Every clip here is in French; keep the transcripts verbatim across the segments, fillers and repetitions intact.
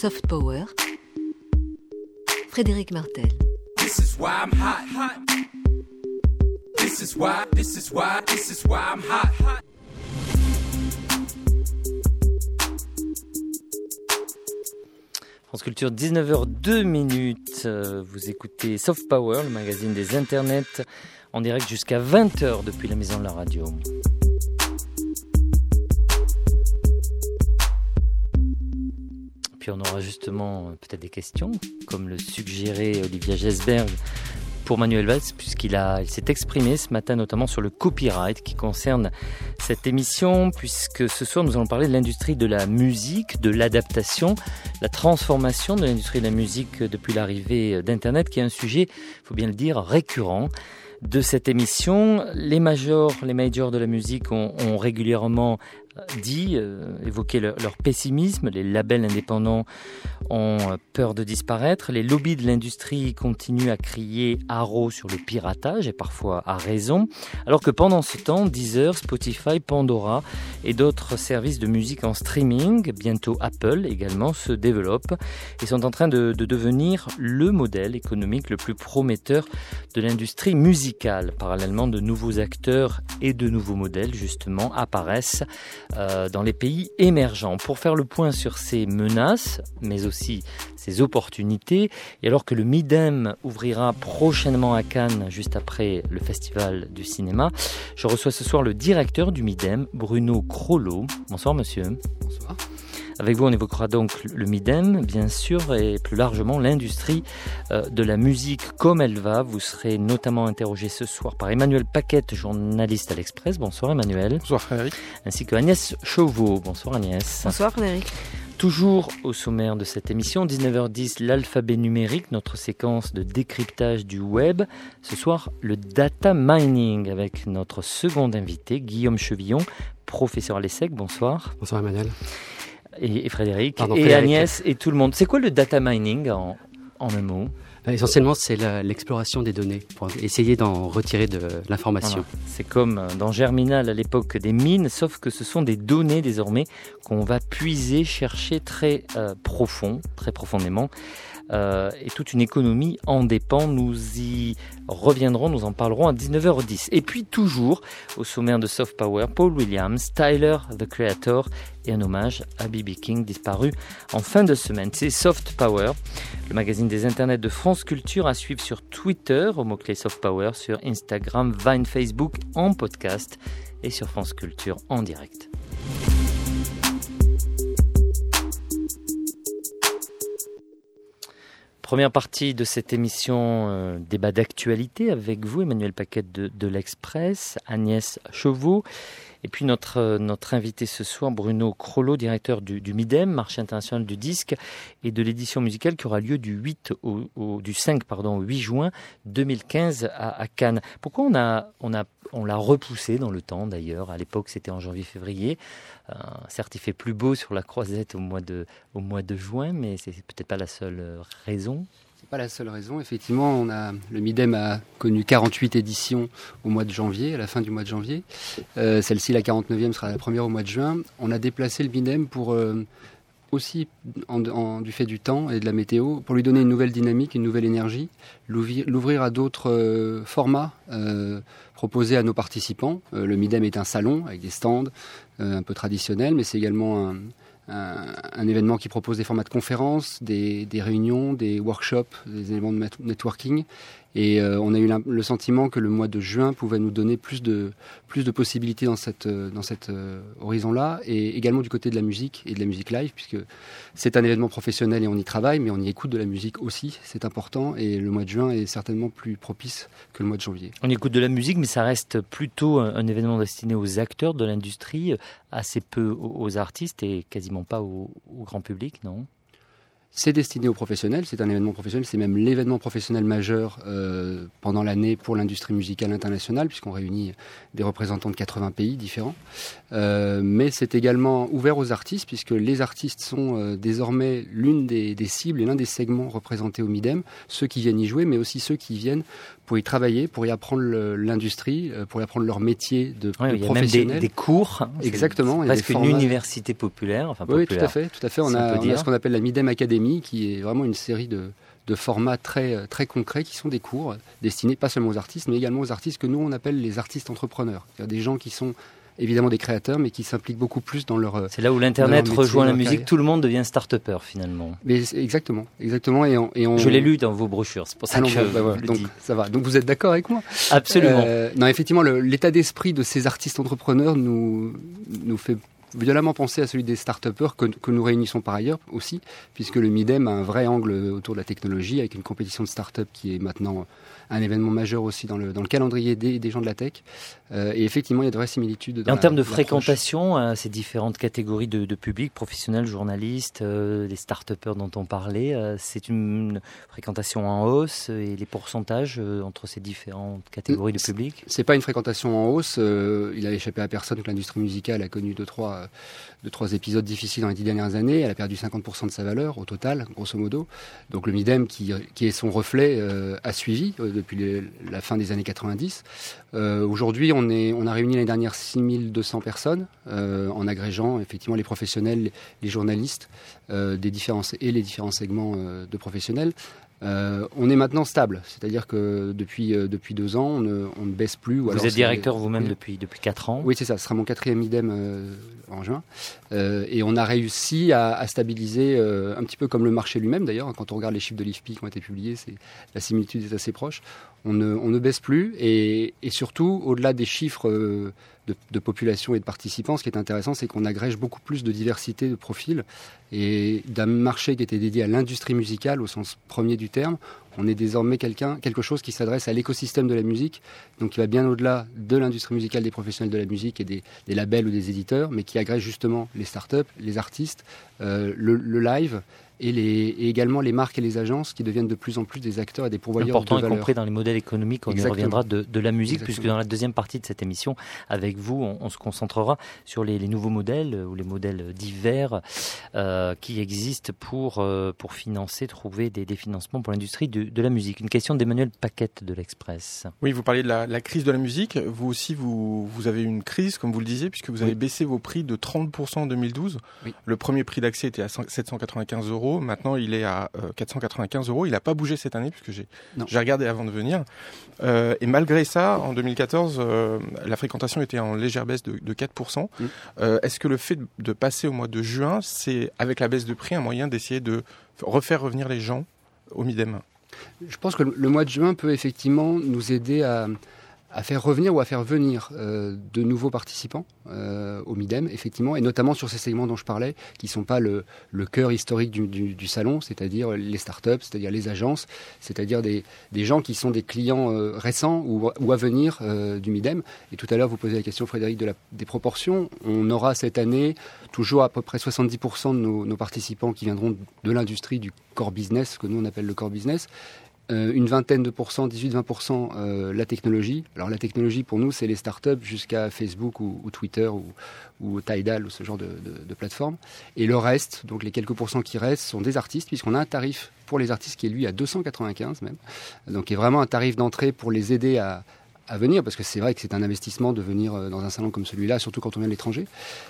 Soft Power, Frédéric Martel. This is why I'm hot, hot. This is why, this is why, this is why I'm hot, hot. France Culture, dix-neuf heures deux minutes. Vous écoutez Soft Power, le magazine des internets, en direct jusqu'à vingt heures depuis la Maison de la Radio. Puis on aura justement peut-être des questions, comme le suggérait Olivia Gesberg pour Manuel Valls, puisqu'il a, il s'est exprimé ce matin notamment sur le copyright qui concerne cette émission, puisque ce soir nous allons parler de l'industrie de la musique, de l'adaptation, la transformation de l'industrie de la musique depuis l'arrivée d'Internet, qui est un sujet, il faut bien le dire, récurrent de cette émission. Les majors, les majors de la musique ont, ont régulièrement dit, euh, évoqué leur, leur pessimisme. Les labels indépendants ont peur de disparaître. Les lobbies de l'industrie continuent à crier haro sur le piratage, et parfois à raison. Alors que pendant ce temps, Deezer, Spotify, Pandora et d'autres services de musique en streaming, bientôt Apple également, se développent et sont en train de, de devenir le modèle économique le plus prometteur de l'industrie musicale. Parallèlement, de nouveaux acteurs et de nouveaux modèles, justement, apparaissent Euh, dans les pays émergents. Pour faire le point sur ces menaces, mais aussi ces opportunités, et alors que le Midem ouvrira prochainement à Cannes, juste après le Festival du cinéma, je reçois ce soir le directeur du Midem, Bruno Crollo. Bonsoir monsieur. Bonsoir. Avec vous, on évoquera donc le Midem, bien sûr, et plus largement l'industrie euh, de la musique comme elle va. Vous serez notamment interrogé ce soir par Emmanuel Paquette, journaliste à l'Express. Bonsoir Emmanuel. Bonsoir Frédéric. Ainsi que Agnès Chauveau. Bonsoir Agnès. Bonsoir Frédéric. Toujours au sommaire de cette émission, dix-neuf heures dix, l'alphabet numérique, notre séquence de décryptage du web. Ce soir, le data mining avec notre second invité, Guillaume Chevillon, professeur à l'ESSEC. Bonsoir. Bonsoir Emmanuel. Et, et Frédéric, Pardon, et Frédéric. Agnès, et tout le monde. C'est quoi le data mining en, en un mot ? Essentiellement, c'est la, l'exploration des données pour essayer d'en retirer de l'information. Voilà. C'est comme dans Germinal à l'époque des mines, sauf que ce sont des données désormais qu'on va puiser, chercher très euh, profond, très profondément. Euh, et toute une économie en dépend. Nous y reviendrons, nous en parlerons à dix-neuf heures dix. Et puis toujours au sommaire de Soft Power, Paul Williams, Tyler the Creator et un hommage à B B King disparu en fin de semaine. C'est Soft Power, le magazine des internets de France Culture, à suivre sur Twitter au mot-clé Soft Power, sur Instagram, Vine, Facebook, en podcast et sur France Culture en direct. Première partie de cette émission, euh, débat d'actualité avec vous, Emmanuel Paquette de, de l'Express, Agnès Chauveau, et puis notre, euh, notre invité ce soir, Bruno Crollo, directeur du, du Midem, marché international du disque, et de l'édition musicale qui aura lieu du, huit au, au, du cinq pardon, au huit juin deux mille quinze à, à Cannes. Pourquoi on, a, on, a, on l'a repoussé dans le temps d'ailleurs? À l'époque, c'était en janvier-février. Euh, certes, il fait plus beau sur la Croisette au mois de, au mois de juin, mais c'est peut-être pas la seule raison. C'est pas la seule raison. Effectivement, on a, le Midem a connu quarante-huit éditions au mois de janvier, à la fin du mois de janvier. Euh, celle-ci, la quarante-neuvième, sera la première au mois de juin. On a déplacé le Midem pour... Euh, aussi en, en, du fait du temps et de la météo, pour lui donner une nouvelle dynamique, une nouvelle énergie, l'ouvrir, l'ouvrir à d'autres euh, formats euh, proposés à nos participants. Euh, le Midem est un salon avec des stands euh, un peu traditionnels, mais c'est également un, un, un événement qui propose des formats de conférences, des, des réunions, des workshops, des éléments de networking. Et euh, on a eu le sentiment que le mois de juin pouvait nous donner plus de, plus de possibilités dans cette, dans cet euh, horizon-là, et également du côté de la musique et de la musique live, puisque c'est un événement professionnel et on y travaille, mais on y écoute de la musique aussi, c'est important, et le mois de juin est certainement plus propice que le mois de janvier. On écoute de la musique, mais ça reste plutôt un, un événement destiné aux acteurs de l'industrie, assez peu aux, aux artistes et quasiment pas au, au grand public, non ? C'est destiné aux professionnels, c'est un événement professionnel, c'est même l'événement professionnel majeur euh, pendant l'année pour l'industrie musicale internationale, puisqu'on réunit des représentants de quatre-vingts pays différents. Euh, mais c'est également ouvert aux artistes, puisque les artistes sont euh, désormais l'une des, des cibles et l'un des segments représentés au Midem, ceux qui viennent y jouer, mais aussi ceux qui viennent pour y travailler, pour y apprendre le, l'industrie, pour y apprendre leur métier de, oui, de il y a professionnel. même des, des cours. Hein, Exactement. C'est presque une université populaire. Enfin, oui, populaire, tout à fait. Tout à fait. On, a, on a ce qu'on appelle la Midem Academy, qui est vraiment une série de, de formats très, très concrets, qui sont des cours destinés pas seulement aux artistes, mais également aux artistes que nous, on appelle les artistes entrepreneurs. C'est-à-dire des gens qui sont évidemment des créateurs, mais qui s'impliquent beaucoup plus dans leur. C'est là où l'Internet métier, rejoint la musique, carrière. Tout le monde devient start-upper finalement. Mais exactement, exactement. Et on, et on... Je l'ai lu dans vos brochures, c'est pour ça ah que non, je bah, voilà. le Donc dis. ça va. Donc vous êtes d'accord avec moi? Absolument. Euh, non, effectivement, le, l'état d'esprit de ces artistes entrepreneurs nous nous fait violemment penser à celui des start-upers que, que nous réunissons par ailleurs aussi, puisque le Midem a un vrai angle autour de la technologie, avec une compétition de start-up qui est maintenant un événement majeur aussi dans le, dans le calendrier des, des gens de la tech. Euh, et effectivement, il y a de vraies similitudes. Dans Et en la, termes de l'approche. fréquentation, euh, ces différentes catégories de, de public, professionnels, journalistes, euh, les start-upers dont on parlait, euh, c'est une fréquentation en hausse et les pourcentages euh, entre ces différentes catégories de public? C'est pas une fréquentation en hausse. Euh, il a échappé à personne que l'industrie musicale a connu deux, trois, euh, deux, trois épisodes difficiles dans les dix dernières années. Elle a perdu cinquante pour cent de sa valeur au total, grosso modo. Donc le Midem, qui, qui est son reflet, euh, a suivi euh, depuis les, la fin des années quatre-vingt-dix. Euh, aujourd'hui, on, est, on a réuni l'année dernière six mille deux cents personnes euh, en agrégeant effectivement les professionnels, les journalistes euh, des différents, et les différents segments euh, de professionnels. Euh, on est maintenant stable, c'est-à-dire que depuis, euh, depuis deux ans, on ne, on ne baisse plus. Ou Vous alors êtes c'est- directeur vous-même depuis, depuis quatre ans. Oui, c'est ça. Ce sera mon quatrième Midem euh, en juin. Euh, et on a réussi à, à stabiliser, euh, un petit peu comme le marché lui-même d'ailleurs. Quand on regarde les chiffres de l'I F P I qui ont été publiés, c'est, la similitude est assez proche. On ne, on ne baisse plus. Et, et surtout, au-delà des chiffres euh, de, de population et de participants, ce qui est intéressant, c'est qu'on agrège beaucoup plus de diversité de profils. Et d'un marché qui était dédié à l'industrie musicale au sens premier du terme, on est désormais quelqu'un, quelque chose qui s'adresse à l'écosystème de la musique, donc qui va bien au-delà de l'industrie musicale des professionnels de la musique et des, des labels ou des éditeurs, mais qui agrège justement les startups, les artistes, euh, le, le live et, les, et également les marques et les agences qui deviennent de plus en plus des acteurs et des pourvoyeurs Important, de y valeur. compris dans les modèles économiques, on y Exactement. reviendra de, de la musique, Exactement. puisque dans la deuxième partie de cette émission, avec vous, on, on se concentrera sur les, les nouveaux modèles ou les modèles divers euh, qui existent pour, euh, pour financer, trouver des, des financements pour l'industrie de, de la musique. Une question d'Emmanuel Paquette de l'Express. Oui, vous parliez de la, la crise de la musique. Vous aussi, vous, vous avez eu une crise, comme vous le disiez, puisque vous avez Oui. baissé vos prix de trente pour cent en deux mille douze. Oui. Le premier prix d'accès était à sept cent quatre-vingt-quinze euros. Maintenant, il est à euh, quatre cent quatre-vingt-quinze euros. Il n'a pas bougé cette année, puisque j'ai, Non. j'ai regardé avant de venir. Euh, et malgré ça, en deux mille quatorze, euh, la fréquentation était en légère baisse de, de quatre pour cent. Mm. Euh, est-ce que le fait de, de passer au mois de juin, c'est, avec la baisse de prix, un moyen d'essayer de refaire revenir les gens au Midem? Je pense que le mois de juin peut effectivement nous aider à, à faire revenir ou à faire venir euh, de nouveaux participants euh, au Midem, effectivement, et notamment sur ces segments dont je parlais, qui ne sont pas le, le cœur historique du, du, du salon, c'est-à-dire les startups, c'est-à-dire les agences, c'est-à-dire des, des gens qui sont des clients euh, récents ou, ou à venir euh, du Midem. Et tout à l'heure, vous posez la question, Frédéric, de la, des proportions. On aura cette année toujours à peu près soixante-dix pour cent de nos, nos participants qui viendront de l'industrie du core business, ce que nous on appelle le core business. Euh, une vingtaine de pourcents, dix-huit à vingt pour cent euh, la technologie. Alors la technologie pour nous c'est les startups jusqu'à Facebook ou, ou Twitter ou, ou Tidal ou ce genre de, de, de plateforme. Et le reste, donc les quelques pourcents qui restent, sont des artistes puisqu'on a un tarif pour les artistes qui est lui à deux cent quatre-vingt-quinze même. Donc qui est vraiment un tarif d'entrée pour les aider à, à venir parce que c'est vrai que c'est un investissement de venir dans un salon comme celui-là, surtout quand on vient de l'étranger.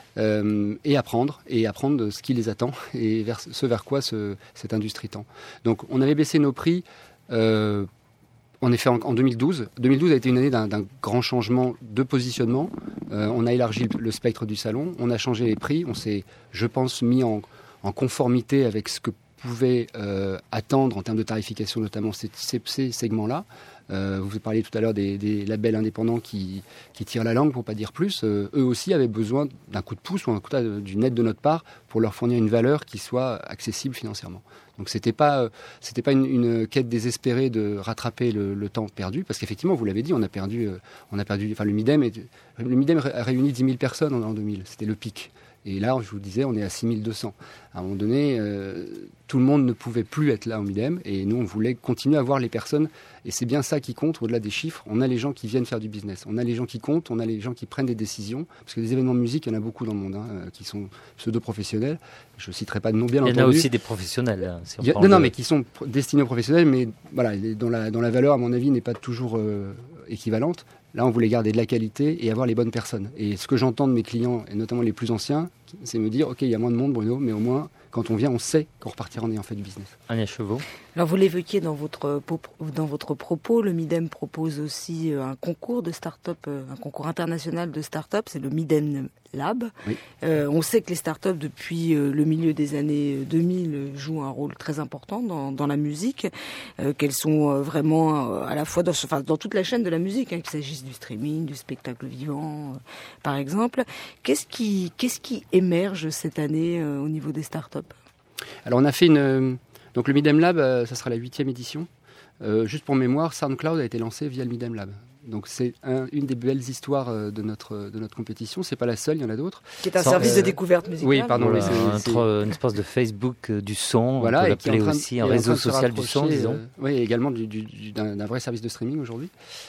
Euh, et apprendre, et apprendre ce qui les attend et vers, ce vers quoi ce, cette industrie tend. Donc on avait baissé nos prix Euh, en effet, en, en deux mille douze. deux mille douze a été une année d'un, d'un grand changement de positionnement. Euh, on a élargi le, le spectre du salon, on a changé les prix, on s'est, je pense, mis en, en conformité avec ce que pouvaient euh, attendre en termes de tarification, notamment ces, ces, ces segments-là. Euh, vous parliez tout à l'heure des, des labels indépendants qui, qui tirent la langue, pour ne pas dire plus. Euh, eux aussi avaient besoin d'un coup de pouce ou en tout cas d'une aide de notre part pour leur fournir une valeur qui soit accessible financièrement. Donc c'était pas, euh, c'était pas une, une quête désespérée de rattraper le, le temps perdu, parce qu'effectivement, vous l'avez dit, on a perdu, euh, on a perdu. Enfin, le Midem, est, le Midem a réuni dix mille personnes en, en deux mille. C'était le pic. Et là, je vous disais, on est à six mille deux cents. À un moment donné, euh, tout le monde ne pouvait plus être là au Midem, et nous, on voulait continuer à voir les personnes, et c'est bien ça qui compte, au-delà des chiffres. On a les gens qui viennent faire du business, on a les gens qui comptent, on a les gens qui prennent des décisions, parce que des événements de musique, il y en a beaucoup dans le monde, hein, qui sont pseudo-professionnels. Je ne citerai pas de nom, bien entendu. Il y en a aussi des professionnels. Hein, si on il y a, non, de... non, mais qui sont destinés aux professionnels, mais voilà, dont la, dont la valeur, à mon avis, n'est pas toujours euh, équivalente. Là, on voulait garder de la qualité et avoir les bonnes personnes. Et ce que j'entends de mes clients, et notamment les plus anciens, c'est me dire, OK, il y a moins de monde, Bruno, mais au moins, quand on vient, on sait qu'on repartira en ayant fait du business. Agnès Chevaux. Alors, vous l'évoquiez dans votre, dans votre propos, le Midem propose aussi un concours de start-up, un concours international de start-up, c'est le Midem Lab. Oui. Euh, on sait que les start-up, depuis le milieu des années deux mille, jouent un rôle très important dans, dans la musique, euh, qu'elles sont vraiment à la fois dans, enfin, dans toute la chaîne de la musique, hein, qu'il s'agisse du streaming, du spectacle vivant, euh, par exemple. Qu'est-ce qui, qu'est-ce qui émerge cette année euh, au niveau des start-up ? Alors, on a fait une... Donc, le Midem Lab, euh, ça sera la huitième édition. Euh, juste pour mémoire, SoundCloud a été lancé via le Midem Lab. Donc c'est un, une des belles histoires de notre, de notre compétition. C'est pas la seule, il y en a d'autres. Qui est un Sans, service euh, de découverte musicale. Oui, pardon. Voilà, c'est, c'est... Entre, une espèce de Facebook du son, voilà, on peut et l'appeler qui aussi un réseau social du son, disons. Euh, oui, également du, du, du, d'un, d'un vrai service de streaming aujourd'hui.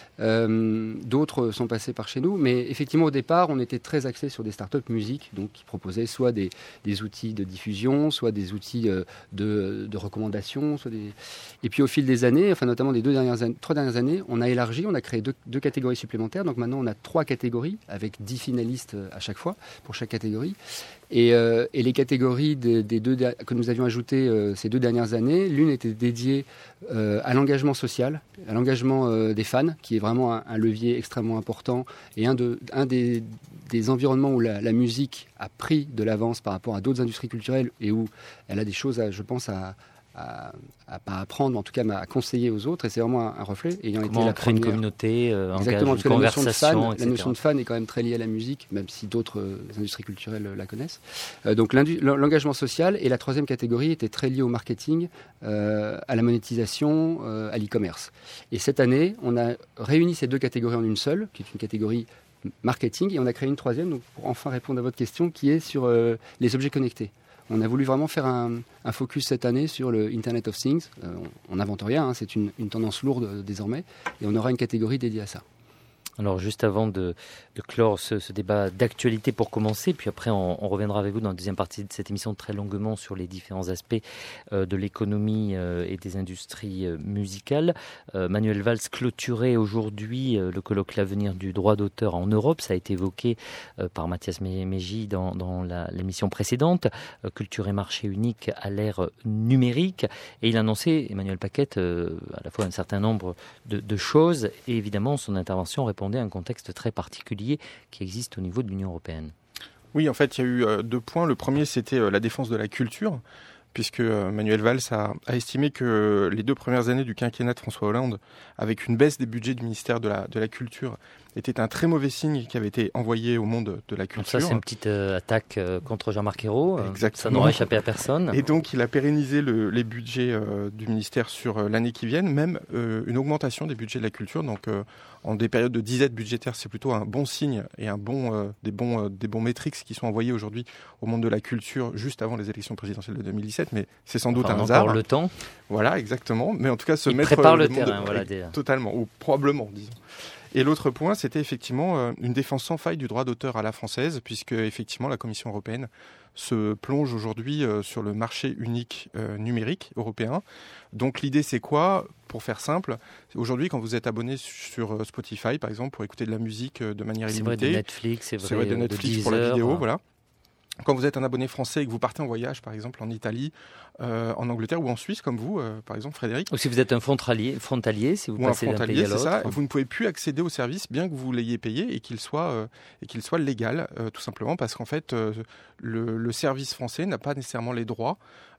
Euh, d'autres sont passés par chez nous, mais effectivement au départ, on était très axé sur des startups musique, donc qui proposaient soit des, des outils de diffusion, soit des outils euh, de, de recommandation, soit des... Et puis au fil des années, enfin notamment des deux dernières années, trois dernières années, on a élargi, on a créé deux, deux catégories supplémentaires. Donc maintenant, on a trois catégories avec dix finalistes à chaque fois pour chaque catégorie. Et, euh, et les catégories des, des deux, que nous avions ajoutées euh, ces deux dernières années, l'une était dédiée euh, à l'engagement social, à l'engagement euh, des fans, qui est vraiment un, un levier extrêmement important et un, de, un des, des environnements où la, la musique a pris de l'avance par rapport à d'autres industries culturelles et où elle a des choses, à, je pense, à à, à pas apprendre, mais en tout cas à conseiller aux autres, et c'est vraiment un, un reflet. Ayant Comment été la créer première... une communauté, euh, exactement, engage, une conversation, la notion, de fan, et cetera. la notion de fan est quand même très liée à la musique, même si d'autres euh, industries culturelles euh, la connaissent. Euh, donc l'engagement social, et la troisième catégorie était très liée au marketing, euh, à la monétisation, euh, à l'e-commerce. Et cette année, on a réuni ces deux catégories en une seule, qui est une catégorie marketing, et on a créé une troisième, donc pour enfin répondre à votre question, qui est sur euh, les objets connectés. On a voulu vraiment faire un, un focus cette année sur le Internet of Things. Euh, on n'invente rien, hein, c'est une, une tendance lourde euh, désormais, et on aura une catégorie dédiée à ça. Alors juste avant de, de clore ce, ce débat d'actualité pour commencer, puis après on, on reviendra avec vous dans la deuxième partie de cette émission très longuement sur les différents aspects euh, de l'économie euh, et des industries euh, musicales. Euh, Manuel Valls clôturait aujourd'hui euh, le colloque L'avenir du droit d'auteur en Europe. Ça a été évoqué euh, par Mathias Mégy dans, dans la, l'émission précédente, euh, Culture et marché unique à l'ère numérique. Et il annonçait, Emmanuel Paquette, euh, à la fois un certain nombre de, de choses, et évidemment son intervention répond à un contexte très particulier qui existe au niveau de l'Union européenne. Oui, en fait, il y a eu euh, deux points. Le premier, c'était euh, la défense de la culture, puisque euh, Manuel Valls a, a estimé que les deux premières années du quinquennat de François Hollande, avec une baisse des budgets du ministère de la, de la Culture, était un très mauvais signe qui avait été envoyé au monde de la culture. Donc ça, c'est une petite euh, attaque euh, contre Jean-Marc Ayrault. Exactement. Ça n'aura échappé à personne. Et donc, il a pérennisé le, les budgets euh, du ministère sur euh, l'année qui vient, même euh, une augmentation des budgets de la culture. Donc, euh, en des périodes de disette budgétaire, c'est plutôt un bon signe et un bon, euh, des bons, euh, des bons métriques qui sont envoyés aujourd'hui au monde de la culture juste avant les élections présidentielles de deux mille dix-sept. Mais c'est sans doute enfin, un hasard. Encore le temps. Voilà, exactement. Mais en tout cas, se il mettre prépare le, le terrain, monde, voilà, oui, déjà. Totalement, ou probablement, disons. Et l'autre point, c'était effectivement euh, une défense sans faille du droit d'auteur à la française, puisque effectivement la Commission européenne se plonge aujourd'hui euh, sur le marché unique euh, numérique européen. Donc l'idée, c'est quoi ? Pour faire simple, aujourd'hui, quand vous êtes abonné sur Spotify, par exemple, pour écouter de la musique euh, de manière c'est illimitée, vrai de Netflix, c'est vrai, c'est vrai de Netflix de pour la Deezer, vidéo, hein. voilà. Quand vous êtes un abonné français et que vous partez en voyage, par exemple en Italie, euh, en Angleterre ou en Suisse, comme vous, euh, par exemple Frédéric. Ou si vous êtes un frontalier, frontalier si vous ou passez un d'un frontalier, pays à c'est l'autre. ça. Vous ne pouvez plus accéder au service, bien que vous l'ayez payé et qu'il soit euh, et qu'il soit légal, euh, tout simplement parce qu'en fait, euh, le, le service français n'a pas nécessairement les droits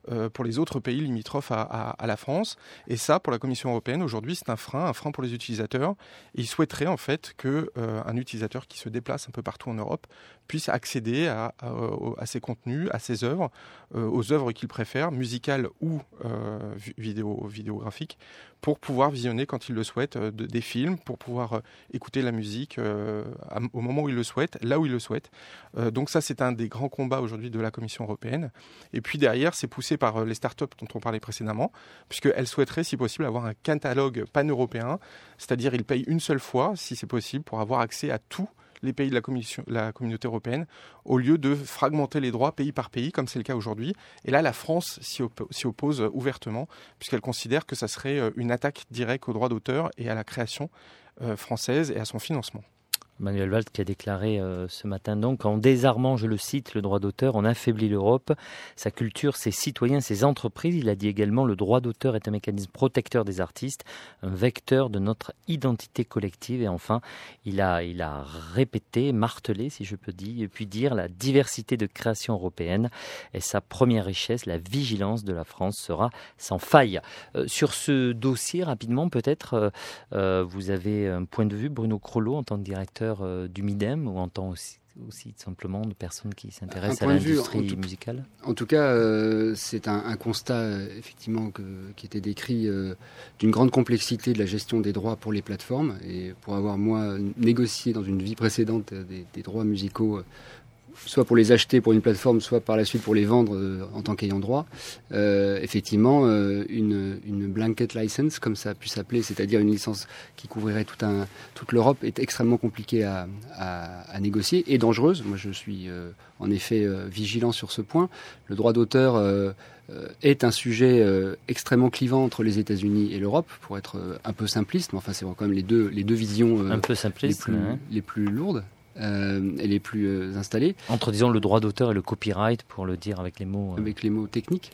euh, pour les autres pays limitrophes à, à, à la France. Et ça, pour la Commission européenne, aujourd'hui, c'est un frein, un frein pour les utilisateurs. Et ils souhaiteraient en fait que euh, un utilisateur qui se déplace un peu partout en Europe puisse accéder à, à, à ces contenus, à ces œuvres, euh, aux œuvres qu'il préfère, musicales ou euh, vidéo, vidéographiques, pour pouvoir visionner quand il le souhaite euh, de, des films, pour pouvoir euh, écouter la musique euh, à, au moment où il le souhaite, là où il le souhaite. Euh, donc ça, c'est un des grands combats aujourd'hui de la Commission européenne. Et puis derrière, c'est poussé par euh, les startups dont on parlait précédemment, puisqu'elles souhaiteraient, si possible, avoir un catalogue pan-européen, c'est-à-dire ils payent une seule fois, si c'est possible, pour avoir accès à tout les pays de la, commission, la communauté européenne, au lieu de fragmenter les droits pays par pays, comme c'est le cas aujourd'hui. Et là, la France s'y, op- s'y oppose ouvertement, puisqu'elle considère que ça serait une attaque directe aux droits d'auteur et à la création euh, française et à son financement. Manuel Valls qui a déclaré euh, ce matin donc, en désarmant, je le cite, le droit d'auteur, on affaiblit l'Europe, sa culture, ses citoyens, ses entreprises. Il a dit également le droit d'auteur est un mécanisme protecteur des artistes, un vecteur de notre identité collective. Et enfin, il a, il a répété, martelé, si je peux dire, et puis dire la diversité de création européenne est sa première richesse. La vigilance de la France sera sans faille. Euh, sur ce dossier, rapidement, peut-être, euh, euh, vous avez un point de vue, Bruno Crollo, en tant que directeur du MIDEM, ou en tant aussi, aussi simplement de personnes qui s'intéressent à l'industrie vue, en tout, musicale? En tout cas, euh, c'est un, un constat euh, effectivement que, qui était décrit euh, d'une grande complexité de la gestion des droits pour les plateformes. Et pour avoir moi négocié dans une vie précédente des, des droits musicaux, euh, soit pour les acheter pour une plateforme, soit par la suite pour les vendre euh, en tant qu'ayant droit. Euh, effectivement, euh, une, une blanket license, comme ça a pu s'appeler, c'est-à-dire une licence qui couvrirait tout un, toute l'Europe, est extrêmement compliquée à, à, à négocier et dangereuse. Moi, je suis euh, en effet euh, vigilant sur ce point. Le droit d'auteur euh, euh, est un sujet euh, extrêmement clivant entre les États-Unis et l'Europe, pour être euh, un peu simpliste, mais enfin, c'est quand même les deux, les deux visions euh, un peu simpliste, les, plus, hein. les plus lourdes. Euh, et les plus euh, installés. Entre, disons, le droit d'auteur et le copyright, pour le dire avec les mots... Euh... Avec les mots techniques.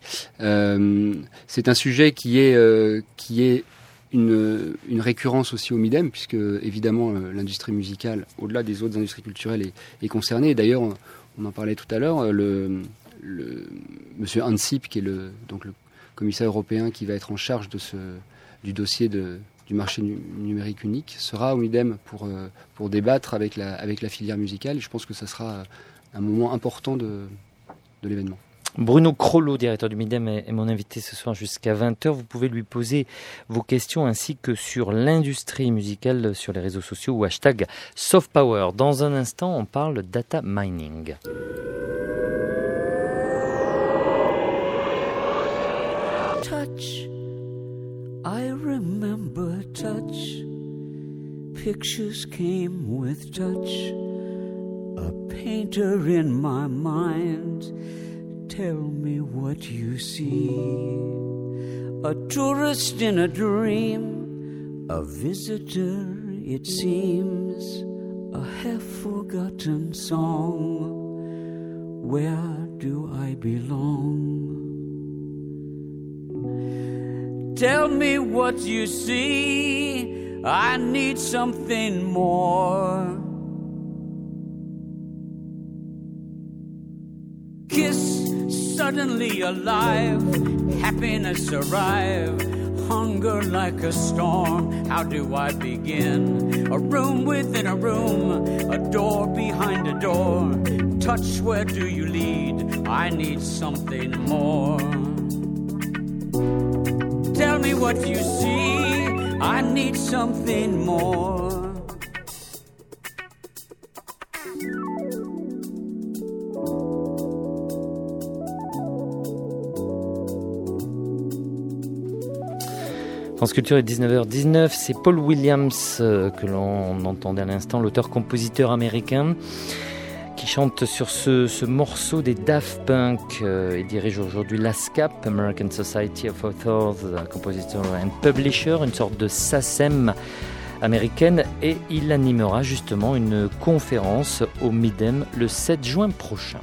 Euh, c'est un sujet qui est, euh, qui est une, une récurrence aussi au MIDEM, puisque, évidemment, euh, l'industrie musicale, au-delà des autres industries culturelles, est, est concernée. Et d'ailleurs, on, on en parlait tout à l'heure, le, le, monsieur Ansip, qui est le, donc le commissaire européen qui va être en charge de ce, du dossier de... du marché nu- numérique unique, sera au MIDEM pour, euh, pour débattre avec la, avec la filière musicale. Et je pense que ça sera un moment important de, de l'événement. Bruno Crollo, directeur du MIDEM, est mon invité ce soir jusqu'à vingt heures. Vous pouvez lui poser vos questions ainsi que sur l'industrie musicale sur les réseaux sociaux ou hashtag Softpower. Dans un instant, on parle data mining. Touch. I remember touch. Pictures came with touch. A painter in my mind. Tell me what you see. A tourist in a dream. A visitor, it seems. A half-forgotten song. Where do I belong? Tell me what you see. I need something more. Kiss, suddenly alive. Happiness arrive. Hunger like a storm. How do I begin? A room within a room. A door behind a door. Touch, where do you lead? I need something more. Tell me what you see. I need something more. France Culture est dix-neuf heures dix-neuf, c'est Paul Williams euh, que l'on entendait à l'instant, l'auteur-compositeur américain qui chante sur ce, ce morceau des Daft Punk euh, et dirige aujourd'hui l'ASCAP, American Society of Authors, Compositors and Publishers, une sorte de S A C E M américaine, et il animera justement une conférence au MIDEM le sept juin prochain.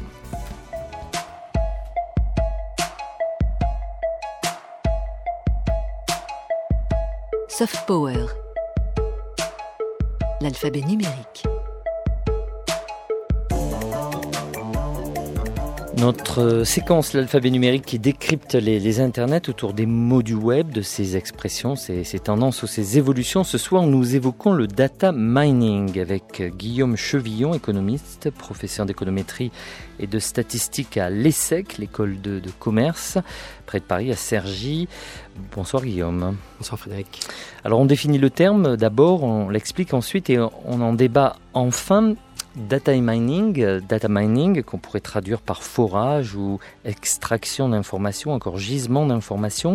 Soft Power, l'alphabet numérique. Notre séquence, l'alphabet numérique qui décrypte les, les internets autour des mots du web, de ces expressions, ces, ces tendances ou ces évolutions. Ce soir, nous évoquons le data mining avec Guillaume Chevillon, économiste, professeur d'économétrie et de statistique à l'E S S E C, l'école de, de commerce, près de Paris, à Cergy. Bonsoir Guillaume. Bonsoir Frédéric. Alors on définit le terme d'abord, on l'explique ensuite et on en débat enfin. Data mining, data mining qu'on pourrait traduire par forage ou extraction d'informations, encore gisement d'informations.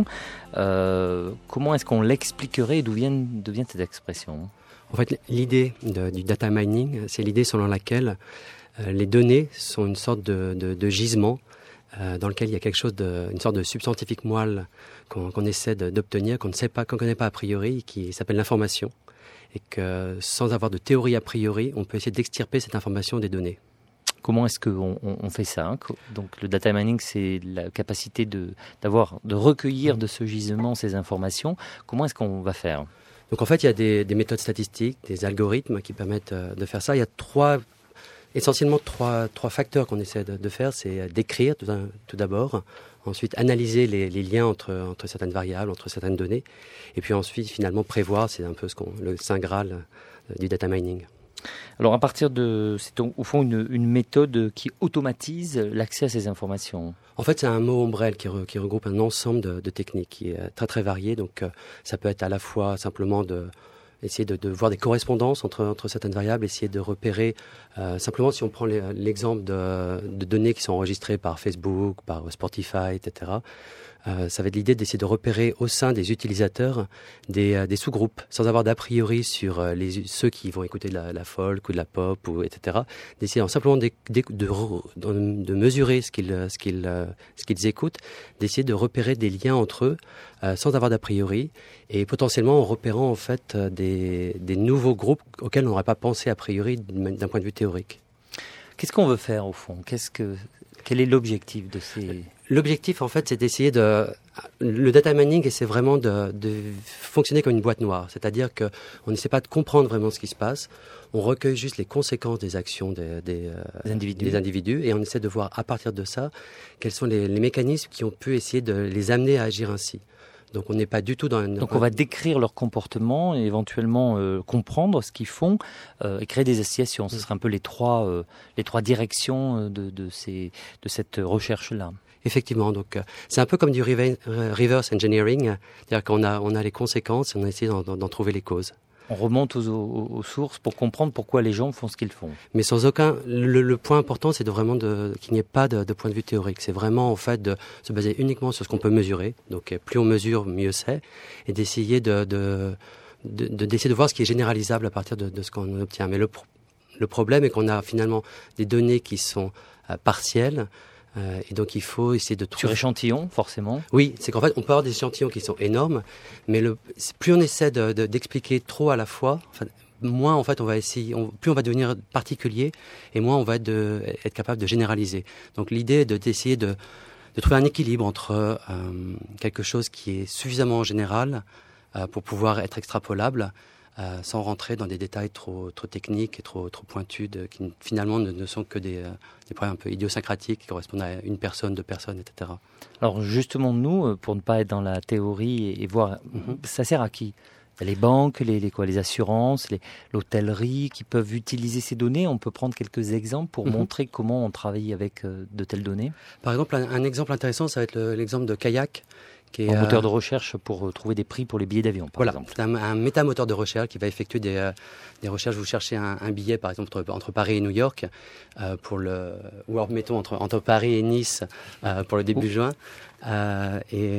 Euh, comment est-ce qu'on l'expliquerait et d'où vient, d'où vient cette expression ? En fait, l'idée de, du data mining, c'est l'idée selon laquelle euh, les données sont une sorte de, de, de gisement euh, dans lequel il y a quelque chose de, une sorte de substantifique moelle qu'on, qu'on essaie de, d'obtenir, qu'on ne sait pas, qu'on ne connaît pas a priori, qui s'appelle l'information. Et que sans avoir de théorie a priori, on peut essayer d'extirper cette information des données. Comment est-ce qu'on on, on fait ça ? Donc le data mining, c'est la capacité de, d'avoir, de recueillir de ce gisement ces informations. Comment est-ce qu'on va faire ? Donc en fait, il y a des, des méthodes statistiques, des algorithmes qui permettent de faire ça. Il y a trois, essentiellement trois, trois facteurs qu'on essaie de, de faire. C'est d'écrire tout, tout d'abord. Ensuite, analyser les, les liens entre, entre certaines variables, entre certaines données. Et puis ensuite, finalement, prévoir, c'est un peu ce qu'on, le saint graal du data mining. Alors, à partir de... C'est au fond une, une méthode qui automatise l'accès à ces informations. En fait, c'est un mot ombrelle qui, re, qui regroupe un ensemble de, de techniques qui est très, très varié. Donc, euh, ça peut être à la fois simplement de... essayer de, de voir des correspondances entre, entre certaines variables, essayer de repérer, euh, simplement si on prend les, l'exemple de, de données qui sont enregistrées par Facebook, par Spotify, et cetera, euh, ça va être l'idée d'essayer de repérer au sein des utilisateurs des, euh, des sous-groupes, sans avoir d'a priori sur euh, les, ceux qui vont écouter de la, la folk ou de la pop, ou, et cetera, d'essayer simplement de, de, de, de, de mesurer ce qu'ils, ce, qu'ils, ce qu'ils écoutent, d'essayer de repérer des liens entre eux, euh, sans avoir d'a priori, et potentiellement en repérant en fait des, des nouveaux groupes auxquels on n'aurait pas pensé a priori d'un point de vue théorique. Qu'est-ce qu'on veut faire au fond ? Qu'est-ce que, quel est l'objectif de ces... L'objectif en fait c'est d'essayer de... Le data mining c'est vraiment de, de fonctionner comme une boîte noire, c'est-à-dire qu'on n'essaie pas de comprendre vraiment ce qui se passe, on recueille juste les conséquences des actions des, des, des, individus. des individus et on essaie de voir à partir de ça quels sont les, les mécanismes qui ont pu essayer de les amener à agir ainsi. Donc on n'est pas du tout dans... Un... Donc on va décrire leur comportement et éventuellement euh, comprendre ce qu'ils font euh, et créer des associations. Ce serait un peu les trois, euh, les trois directions de, de, ces, de cette recherche-là. Effectivement, donc euh, c'est un peu comme du reverse engineering, c'est-à-dire qu'on a, on a les conséquences et on essaie d'en, d'en trouver les causes. On remonte aux, aux, aux sources pour comprendre pourquoi les gens font ce qu'ils font. Mais sans aucun... Le, le point important, c'est de vraiment de, qu'il n'y ait pas de, de point de vue théorique. C'est vraiment, en fait, de se baser uniquement sur ce qu'on peut mesurer. Donc, plus on mesure, mieux c'est. Et d'essayer de, de, de, de, d'essayer de voir ce qui est généralisable à partir de, de ce qu'on obtient. Mais le, le problème est qu'on a finalement des données qui sont euh, partielles. Euh, et donc il faut essayer de trouver... Sur échantillons, forcément. Oui, c'est qu'en fait on peut avoir des échantillons qui sont énormes, mais le... plus on essaie de, de, d'expliquer trop à la fois, enfin, moins en fait on va essayer, on... plus on va devenir particulier, et moins on va être, de... être capable de généraliser. Donc l'idée est de, d'essayer de, de trouver un équilibre entre euh, quelque chose qui est suffisamment général euh, pour pouvoir être extrapolable, Euh, sans rentrer dans des détails trop, trop techniques et trop, trop pointus, de, qui finalement ne, ne sont que des, euh, des problèmes un peu idiosyncratiques qui correspondent à une personne, deux personnes, et cetera. Alors justement, nous, pour ne pas être dans la théorie et, et voir, mm-hmm. ça sert à qui ? Les banques, les, les, quoi, les assurances, les, l'hôtellerie qui peuvent utiliser ces données. On peut prendre quelques exemples pour mm-hmm. montrer comment on travaille avec euh, de telles données. Par exemple, un, un exemple intéressant, ça va être le, l'exemple de Kayak. Qui est un moteur de recherche pour trouver des prix pour les billets d'avion, par voilà, exemple. C'est un, un métamoteur de recherche qui va effectuer des, euh, des recherches. Vous cherchez un, un billet, par exemple, entre, entre Paris et New York, euh, pour le, ou alors, mettons, entre, entre Paris et Nice euh, pour le début Ouh. juin. Euh, et,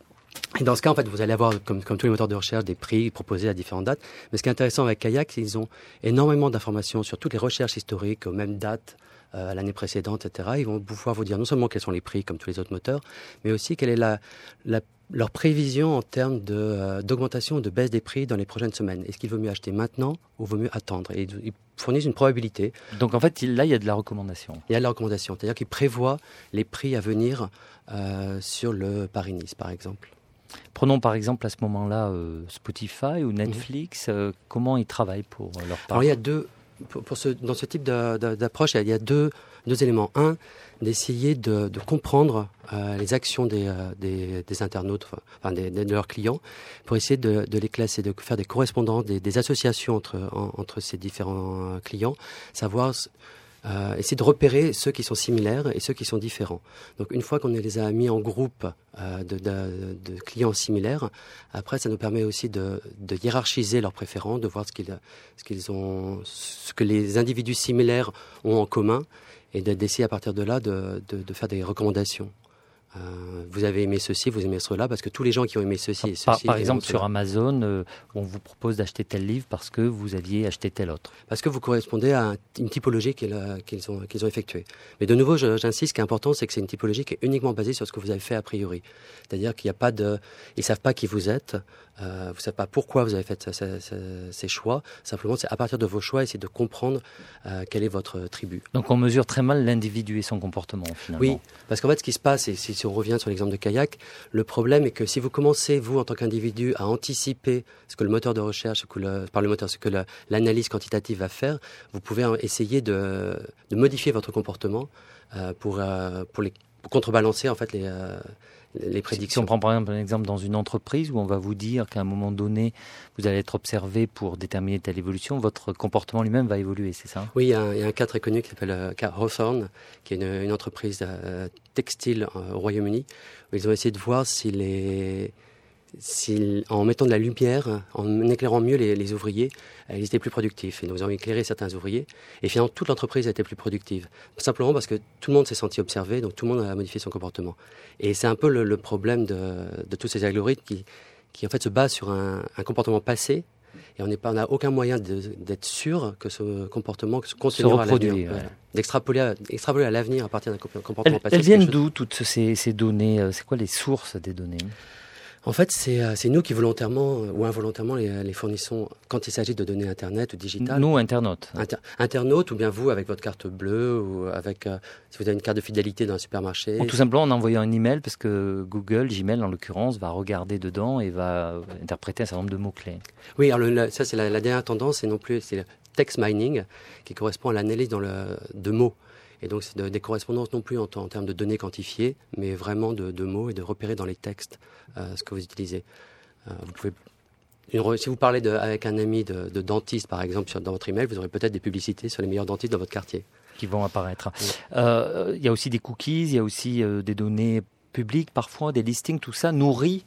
et dans ce cas, en fait, vous allez avoir, comme, comme tous les moteurs de recherche, des prix proposés à différentes dates. Mais ce qui est intéressant avec Kayak, c'est qu'ils ont énormément d'informations sur toutes les recherches historiques aux mêmes dates, Euh, l'année précédente, et cetera. Ils vont pouvoir vous dire non seulement quels sont les prix, comme tous les autres moteurs, mais aussi quelle est la, la, leur prévision en termes de, euh, d'augmentation ou de baisse des prix dans les prochaines semaines. Est-ce qu'il vaut mieux acheter maintenant ou vaut mieux attendre ? Et ils, ils fournissent une probabilité. Donc en fait, là, il y a de la recommandation. Il y a de la recommandation, c'est-à-dire qu'ils prévoient les prix à venir euh, sur le Paris-Nice, par exemple. Prenons par exemple à ce moment-là euh, Spotify ou Netflix. Mmh. Euh, comment ils travaillent pour leur part ? Alors il y a deux... Pour, pour ce, dans ce type de, de, d'approche, il y a deux, deux éléments. Un, d'essayer de, de comprendre euh, les actions des, euh, des, des internautes, enfin des, de leurs clients, pour essayer de, de les classer, de faire des correspondances, des, des associations entre, en, entre ces différents clients, savoir euh, essayer de repérer ceux qui sont similaires et ceux qui sont différents. Donc une fois qu'on les a mis en groupe euh, de, de, de clients similaires, après ça nous permet aussi de, de hiérarchiser leurs préférences, de voir ce qu'ils, ce qu'ils ont, ce que les individus similaires ont en commun, et d'essayer à partir de là de, de, de faire des recommandations. Euh, vous avez aimé ceci, vous aimez cela, parce que tous les gens qui ont aimé ceci et ceci... Par, par exemple, sur Amazon, euh, on vous propose d'acheter tel livre parce que vous aviez acheté tel autre. Parce que vous correspondez à une typologie qu'ils, qu'ils, ont, qu'ils ont effectuée. Mais de nouveau, je, j'insiste, ce qui est important, c'est que c'est une typologie qui est uniquement basée sur ce que vous avez fait a priori. C'est-à-dire qu'il n'y a pas de... Ils ne savent pas qui vous êtes, euh, vous ne savez pas pourquoi vous avez fait ces, ces, ces choix. Simplement, c'est à partir de vos choix, essayer de comprendre euh, quelle est votre tribu. Donc on mesure très mal l'individu et son comportement, finalement. Oui, parce qu'en fait, ce qui se passe, et si, si on revient sur l'exemple de Kayak, le problème est que si vous commencez, vous, en tant qu'individu, à anticiper ce que le moteur de recherche, que le, par le moteur, ce que le, l'analyse quantitative va faire, vous pouvez essayer de, de modifier votre comportement euh, pour, euh, pour, les, pour contrebalancer, en fait, les... Euh, les prédictions. Si on prend par exemple un exemple dans une entreprise où on va vous dire qu'à un moment donné, vous allez être observé pour déterminer telle évolution, votre comportement lui-même va évoluer, c'est ça ? Oui, il y a un, il y a un cas très connu qui s'appelle euh, cas Hawthorne, qui est une, une entreprise euh, textile euh, au Royaume-Uni, où ils ont essayé de voir si les... Si, en mettant de la lumière, en éclairant mieux les, les ouvriers, euh, ils étaient plus productifs. Et donc, ils ont éclairé certains ouvriers. Et finalement, toute l'entreprise a été plus productive. Simplement parce que tout le monde s'est senti observé, donc tout le monde a modifié son comportement. Et c'est un peu le, le problème de, de tous ces algorithmes qui, qui, en fait, se basent sur un, un comportement passé. Et on n'est pas, on n'a aucun moyen de, d'être sûr que ce comportement continuera à l'avenir. Ouais. D'extrapoler à, extrapoler à l'avenir à partir d'un comportement elles, passé. Elles viennent d'où, toutes ces, ces données ? C'est quoi les sources des données ? En fait, c'est, c'est nous qui volontairement ou involontairement les, les fournissons quand il s'agit de données Internet ou digitales. Nous, internautes. Inter, internautes ou bien vous avec votre carte bleue ou avec, euh, si vous avez une carte de fidélité dans un supermarché. Ou tout simplement en envoyant un email parce que Google, Gmail en l'occurrence, va regarder dedans et va interpréter un certain nombre de mots-clés. Oui, alors le, ça c'est la, la dernière tendance, c'est non plus c'est le text mining qui correspond à l'analyse dans le, de mots. Et donc, c'est de, des correspondances non plus en, en termes de données quantifiées, mais vraiment de, de mots et de repérer dans les textes euh, ce que vous utilisez. Euh, vous pouvez, une, si vous parlez de, avec un ami de, de dentiste, par exemple, sur, dans votre email, vous aurez peut-être des publicités sur les meilleurs dentistes dans votre quartier. Qui vont apparaître. Oui. Euh, il y a aussi des cookies, il y a aussi euh, des données publiques, parfois des listings, tout ça nourrit.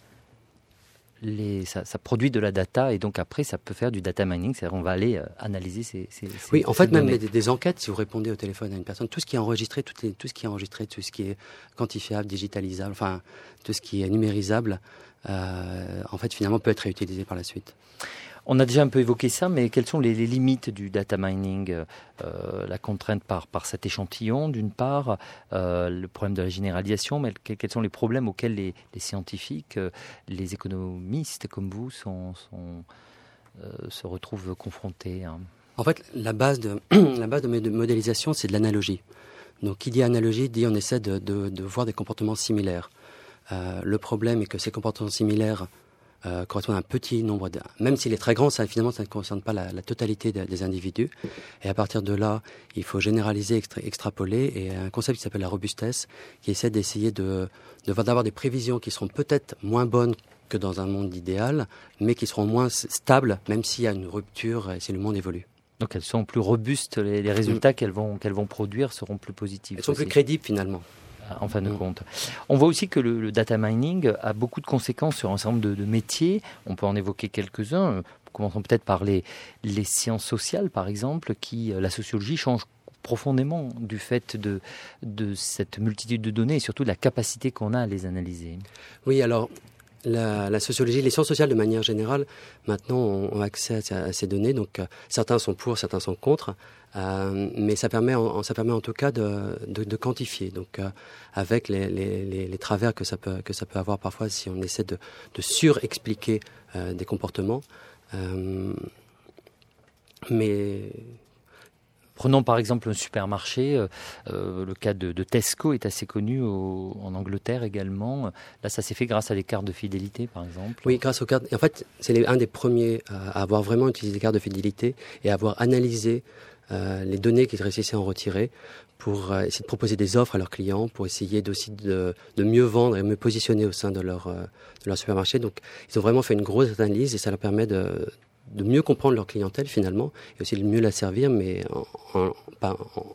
Les, ça, ça produit de la data et donc après ça peut faire du data mining, c'est-à-dire on va aller euh, analyser ces, ces, ces oui, en ces fait données. même des, des enquêtes, si vous répondez au téléphone à une personne, tout ce qui est enregistré, tout, les, tout ce qui est enregistré, tout ce qui est quantifiable, digitalisable, enfin tout ce qui est numérisable, euh, en fait finalement peut être réutilisé par la suite. On a déjà un peu évoqué ça, mais quelles sont les, les limites du data mining ? euh, La contrainte par, par cet échantillon, d'une part, euh, le problème de la généralisation, mais quels sont les problèmes auxquels les, les scientifiques, euh, les économistes comme vous sont, sont, euh, se retrouvent confrontés hein. En fait, la base de, la base de modélisation, c'est de l'analogie. Donc, qui dit analogie, dit on essaie de, de, de voir des comportements similaires. Euh, le problème est que ces comportements similaires Euh, correspond à un petit nombre, de, même s'il est très grand, ça, finalement ça ne concerne pas la, la totalité de, des individus. Et à partir de là, il faut généraliser, extra, extrapoler, et un concept qui s'appelle la robustesse, qui essaie d'essayer de, de, d'avoir des prévisions qui seront peut-être moins bonnes que dans un monde idéal, mais qui seront moins stables, même s'il y a une rupture et si le monde évolue. Donc elles sont plus robustes, les, les résultats mmh. qu'elles vont, qu'elles vont produire seront plus positifs. Elles sont aussi. plus crédibles finalement. En fin de mmh. compte. On voit aussi que le, le data mining a beaucoup de conséquences sur un certain nombre de, de métiers. On peut en évoquer quelques-uns. Commençons peut-être par les, les sciences sociales, par exemple, qui, la sociologie change profondément du fait de, de cette multitude de données et surtout de la capacité qu'on a à les analyser. Oui, alors... La, la sociologie, les sciences sociales de manière générale, maintenant ont, ont accès à, à ces données. Donc euh, certains sont pour, certains sont contre, euh, mais ça permet, en, ça permet en tout cas de, de, de quantifier. Donc euh, avec les, les, les, les travers que ça peut que ça peut avoir parfois si on essaie de, de surexpliquer euh, des comportements, euh, mais Prenons par exemple un supermarché, euh, le cas de, de Tesco est assez connu au, en Angleterre également. Là, ça s'est fait grâce à des cartes de fidélité, par exemple. Oui, grâce aux cartes. En fait, c'est les, un des premiers à avoir vraiment utilisé des cartes de fidélité et à avoir analysé euh, les données qu'ils réussissaient à en retirer pour euh, essayer de proposer des offres à leurs clients, pour essayer aussi de, de mieux vendre et mieux positionner au sein de leur, euh, de leur supermarché. Donc, ils ont vraiment fait une grosse analyse et ça leur permet de, de mieux comprendre leur clientèle finalement et aussi de mieux la servir, mais en, en, pas en,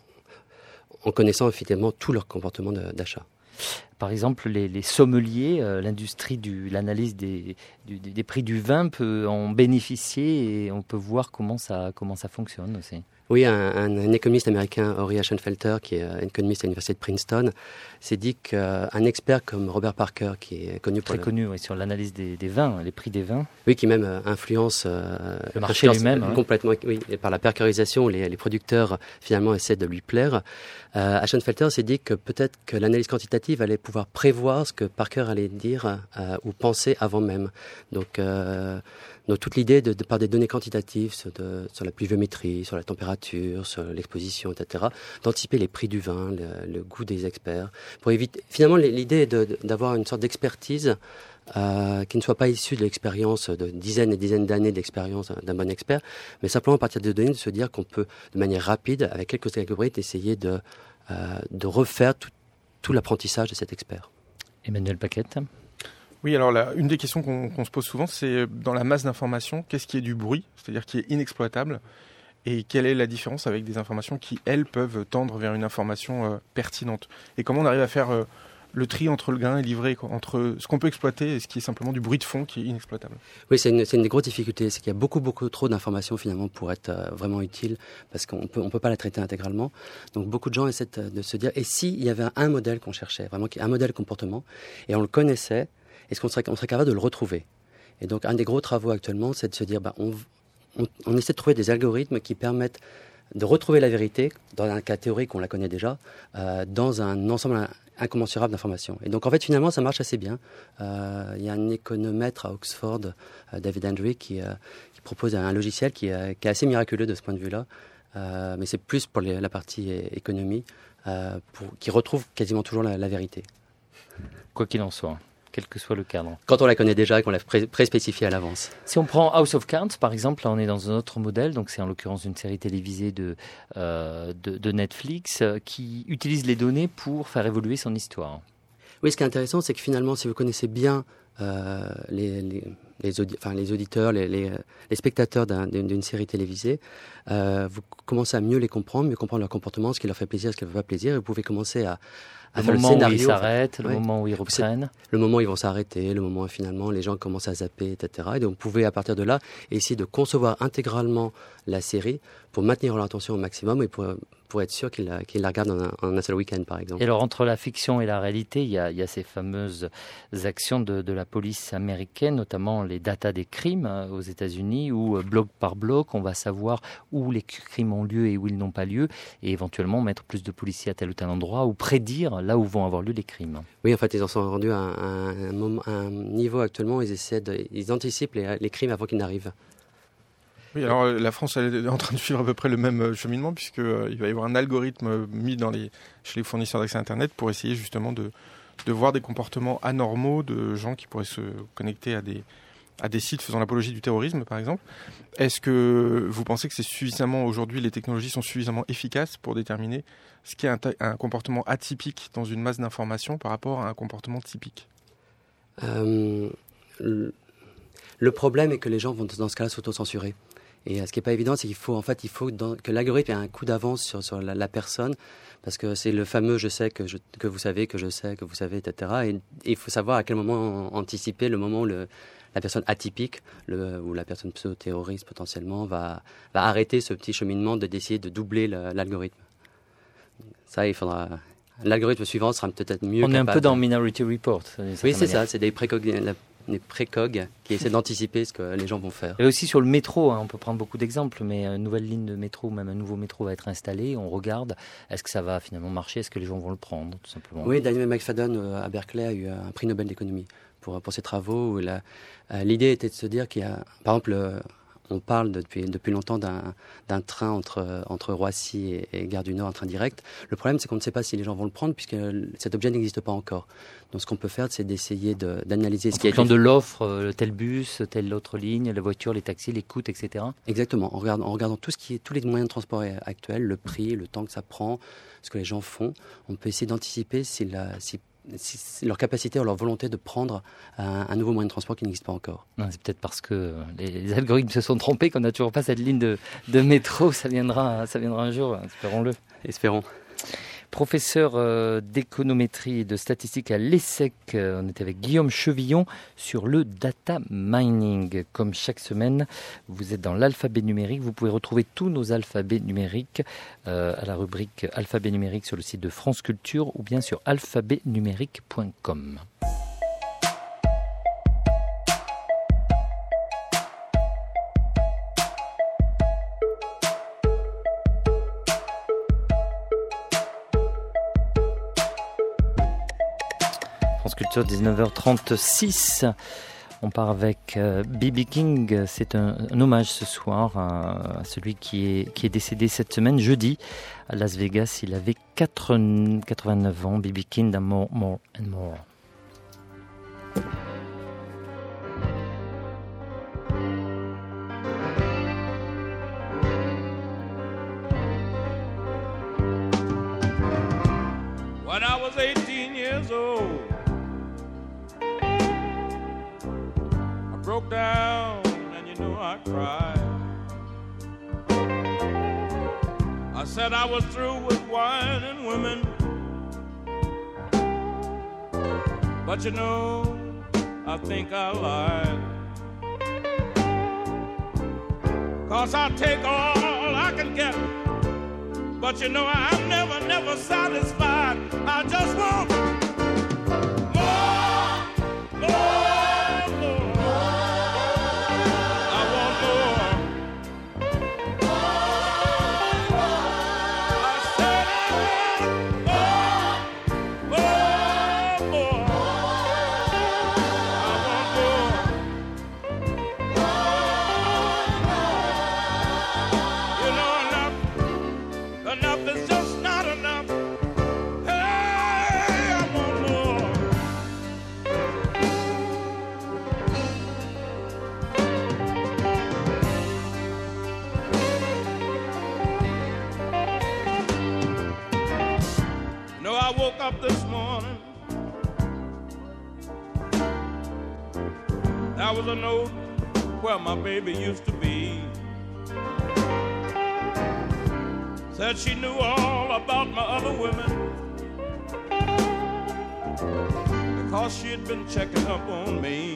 en connaissant effectivement tout leur comportement de, d'achat. Par exemple, les, les sommeliers, euh, l'industrie de l'analyse des, du, des prix du vin peut en bénéficier et on peut voir comment ça, comment ça fonctionne aussi. Oui, un, un, un économiste américain, Ori Aschenfelter, qui est un économiste à l'université de Princeton, s'est dit qu'un expert comme Robert Parker, qui est connu très pour connu le... oui, sur l'analyse des, des vins, les prix des vins. Oui, qui même euh, influence euh, le marché lui-même euh, complètement. Hein. Oui, et par la parkerisation, les, les producteurs finalement essaient de lui plaire. Euh, Aschenfelter s'est dit que peut-être que l'analyse quantitative allait pouvoir prévoir ce que Parker allait dire euh, ou penser avant même. Donc, euh, donc toute l'idée de, de par des données quantitatives sur, de, sur la pluviométrie, sur la température, sur l'exposition, et cetera, d'anticiper les prix du vin, le, le goût des experts, pour éviter. Finalement, l'idée est de, de, d'avoir une sorte d'expertise euh, qui ne soit pas issue de l'expérience de dizaines et dizaines d'années d'expérience d'un bon expert, mais simplement à partir de données de se dire qu'on peut, de manière rapide, avec quelques algorithmes, essayer de, euh, de refaire tout, tout l'apprentissage de cet expert. Emmanuel Paquette. Oui, alors là, une des questions qu'on, qu'on se pose souvent, c'est dans la masse d'informations, qu'est-ce qui est du bruit, c'est-à-dire qui est inexploitable, et quelle est la différence avec des informations qui, elles, peuvent tendre vers une information euh, pertinente. Et comment on arrive à faire euh, le tri entre le grain et l'ivraie, quoi, entre ce qu'on peut exploiter et ce qui est simplement du bruit de fond qui est inexploitable. Oui, c'est une, c'est une des grosses difficultés, c'est qu'il y a beaucoup, beaucoup trop d'informations finalement pour être euh, vraiment utiles, parce qu'on peut, on peut pas la traiter intégralement. Donc beaucoup de gens essaient de, de se dire, et s'il y avait un modèle qu'on cherchait, vraiment un modèle comportement, et on le connaissait, est-ce qu'on serait, on serait capable de le retrouver? Et donc, un des gros travaux actuellement, c'est de se dire, bah, on, on, on essaie de trouver des algorithmes qui permettent de retrouver la vérité, dans un cas théorique, on la connaît déjà, euh, dans un ensemble incommensurable d'informations. Et donc, en fait, finalement, ça marche assez bien. Euh, il y a un économètre à Oxford, euh, David Hendry, qui, euh, qui propose un logiciel qui, euh, qui est assez miraculeux de ce point de vue-là. Euh, mais c'est plus pour les, la partie économie, euh, pour, qui retrouve quasiment toujours la, la vérité. Quoi qu'il en soit. Quel que soit le cadre. Quand on la connaît déjà et qu'on l'a pré- pré-spécifiée à l'avance. Si on prend House of Cards, par exemple, là on est dans un autre modèle, donc c'est en l'occurrence une série télévisée de, euh, de, de Netflix euh, qui utilise les données pour faire évoluer son histoire. Oui, ce qui est intéressant, c'est que finalement, si vous connaissez bien euh, les, les, les, audi- enfin, les auditeurs, les, les, les spectateurs d'un, d'une, d'une série télévisée, euh, vous commencez à mieux les comprendre, mieux comprendre leur comportement, ce qui leur fait plaisir, ce qui ne leur fait pas plaisir, et vous pouvez commencer à Le moment le où ils s'arrêtent, le ouais. moment où ils reprennent. Le moment où ils vont s'arrêter, le moment où finalement les gens commencent à zapper, et cetera. Et donc vous pouvez à partir de là essayer de concevoir intégralement la série pour maintenir leur attention au maximum et pour, pour être sûr qu'ils la, qu'ils la regardent en un, en un seul week-end par exemple. Et alors entre la fiction et la réalité, il y a, il y a ces fameuses actions de, de la police américaine, notamment les datas des crimes aux États-Unis où bloc par bloc on va savoir où les crimes ont lieu et où ils n'ont pas lieu et éventuellement mettre plus de policiers à tel ou tel endroit ou prédire là où vont avoir lieu les crimes. Oui, en fait, ils en sont rendus à un, un, moment, un niveau actuellement où ils essaient de, ils anticipent les, les crimes avant qu'ils n'arrivent. Oui, alors la France elle est en train de suivre à peu près le même cheminement puisque euh, il va y avoir un algorithme mis dans les, chez les fournisseurs d'accès Internet pour essayer justement de, de voir des comportements anormaux de gens qui pourraient se connecter à des, à des sites faisant l'apologie du terrorisme, par exemple. Est-ce que vous pensez que c'est suffisamment, aujourd'hui, les technologies sont suffisamment efficaces pour déterminer ce qui est un, ta- un comportement atypique dans une masse d'informations par rapport à un comportement typique? euh, le, le problème est que les gens vont dans ce cas-là s'auto-censurer. Et ce qui n'est pas évident, c'est qu'il faut, en fait, il faut dans, que l'algorithme ait un coup d'avance sur, sur la, la personne, parce que c'est le fameux « je sais que, je, que vous savez, que je sais, que vous savez », et cetera. Et il faut savoir à quel moment anticiper le moment où le, la personne atypique, le, ou la personne pseudo-terroriste potentiellement, va, va arrêter ce petit cheminement de d'essayer de doubler le, l'algorithme. Ça, il faudra... L'algorithme suivant sera peut-être mieux On capable. est un peu dans Minority Report. Oui, c'est manière. ça, c'est des précognitions. des précogs qui essaient d'anticiper ce que les gens vont faire. Et aussi sur le métro, hein, on peut prendre beaucoup d'exemples, mais une nouvelle ligne de métro, même un nouveau métro va être installé, on regarde, est-ce que ça va finalement marcher, est-ce que les gens vont le prendre, tout simplement. Oui, Daniel McFadden euh, à Berkeley a eu un prix Nobel d'économie pour, pour ses travaux, où la, euh, l'idée était de se dire qu'il y a, par exemple, euh, on parle depuis, depuis longtemps d'un, d'un train entre, entre Roissy et, et Gare du Nord, un train direct. Le problème, c'est qu'on ne sait pas si les gens vont le prendre puisque cet objet n'existe pas encore. Donc ce qu'on peut faire, c'est d'essayer de, d'analyser en ce qui a été... été... de l'offre, euh, tel bus, telle autre ligne, la voiture, les taxis, les coûts, et cetera. Exactement, en regardant, en regardant tout ce qui est, tous les moyens de transport actuels, le prix, le temps que ça prend, ce que les gens font, on peut essayer d'anticiper si, la, si, si leur capacité ou leur volonté de prendre un, un nouveau moyen de transport qui n'existe pas encore. Non, c'est peut-être parce que les, les algorithmes se sont trompés qu'on n'a toujours pas cette ligne de, de métro. Ça viendra, ça viendra un jour, espérons-le. Espérons. Professeur euh, d'économétrie et de statistique à l'ESSEC, euh, on était avec Guillaume Chevillon sur le data mining. Comme chaque semaine, vous êtes dans l'alphabet numérique. Vous pouvez retrouver tous nos alphabets numériques euh, à la rubrique alphabet numérique sur le site de France Culture ou bien sur alphabet numérique point com. Culture, dix-neuf heures trente-six. On part avec euh, B B King. C'est un, un hommage ce soir à, à celui qui est, qui est décédé cette semaine, jeudi, à Las Vegas. Il avait quatre-vingt-neuf ans. B B King dans More, More and More. When I was eighteen years old, broke down and you know I cried. I said I was through with wine and women, but you know I think I lied. 'Cause I take all I can get, but you know I'm never, never satisfied. I just want more, more. Up this morning, that was a note where my baby used to be. Said she knew all about my other women because she had been checking up on me.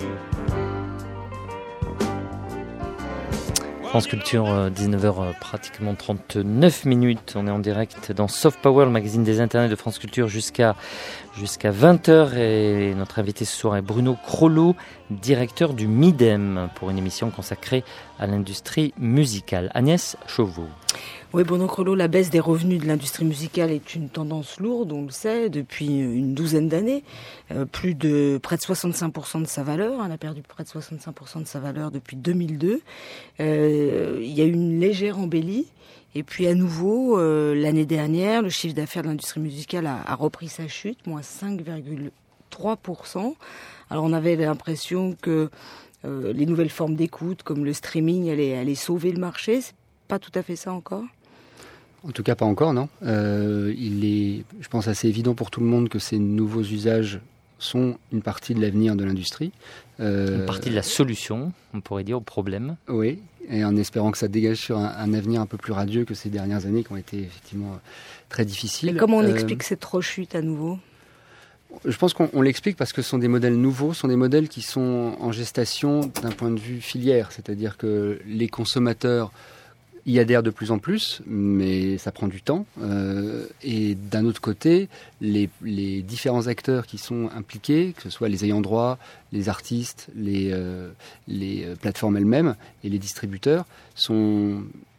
France Culture, dix-neuf heures pratiquement trente-neuf minutes. On est en direct dans Soft Power, le magazine des internets de France Culture, jusqu'à, jusqu'à vingt heures. Et notre invité ce soir est Bruno Crollo, directeur du MIDEM, pour une émission consacrée à l'industrie musicale. Agnès Chauveau. Oui, Bruno Crollo, la baisse des revenus de l'industrie musicale est une tendance lourde, on le sait, depuis une douzaine d'années. Euh, plus de près de soixante-cinq pour cent de sa valeur. Elle a perdu près de soixante-cinq pour cent de sa valeur depuis deux mille deux. Euh, il y a eu une légère embellie. Et puis à nouveau, euh, l'année dernière, le chiffre d'affaires de l'industrie musicale a, a repris sa chute, moins cinq virgule trois pour cent. Alors on avait l'impression que euh, les nouvelles formes d'écoute, comme le streaming, allaient, allaient sauver le marché. C'est pas tout à fait ça encore ? En tout cas, pas encore, non. Euh, il est, je pense, assez évident pour tout le monde que ces nouveaux usages sont une partie de l'avenir de l'industrie. Euh, une partie de la solution, on pourrait dire, au problème. Oui, et en espérant que ça dégage sur un, un avenir un peu plus radieux que ces dernières années qui ont été effectivement très difficiles. Et comment on euh, explique cette rechute à nouveau ? Je pense qu'on on l'explique parce que ce sont des modèles nouveaux, ce sont des modèles qui sont en gestation d'un point de vue filière, c'est-à-dire que les consommateurs y adhèrent de plus en plus, mais ça prend du temps. Euh, et d'un autre côté, les, les différents acteurs qui sont impliqués, que ce soit les ayants droit, les artistes, les, euh, les plateformes elles-mêmes et les distributeurs, sont,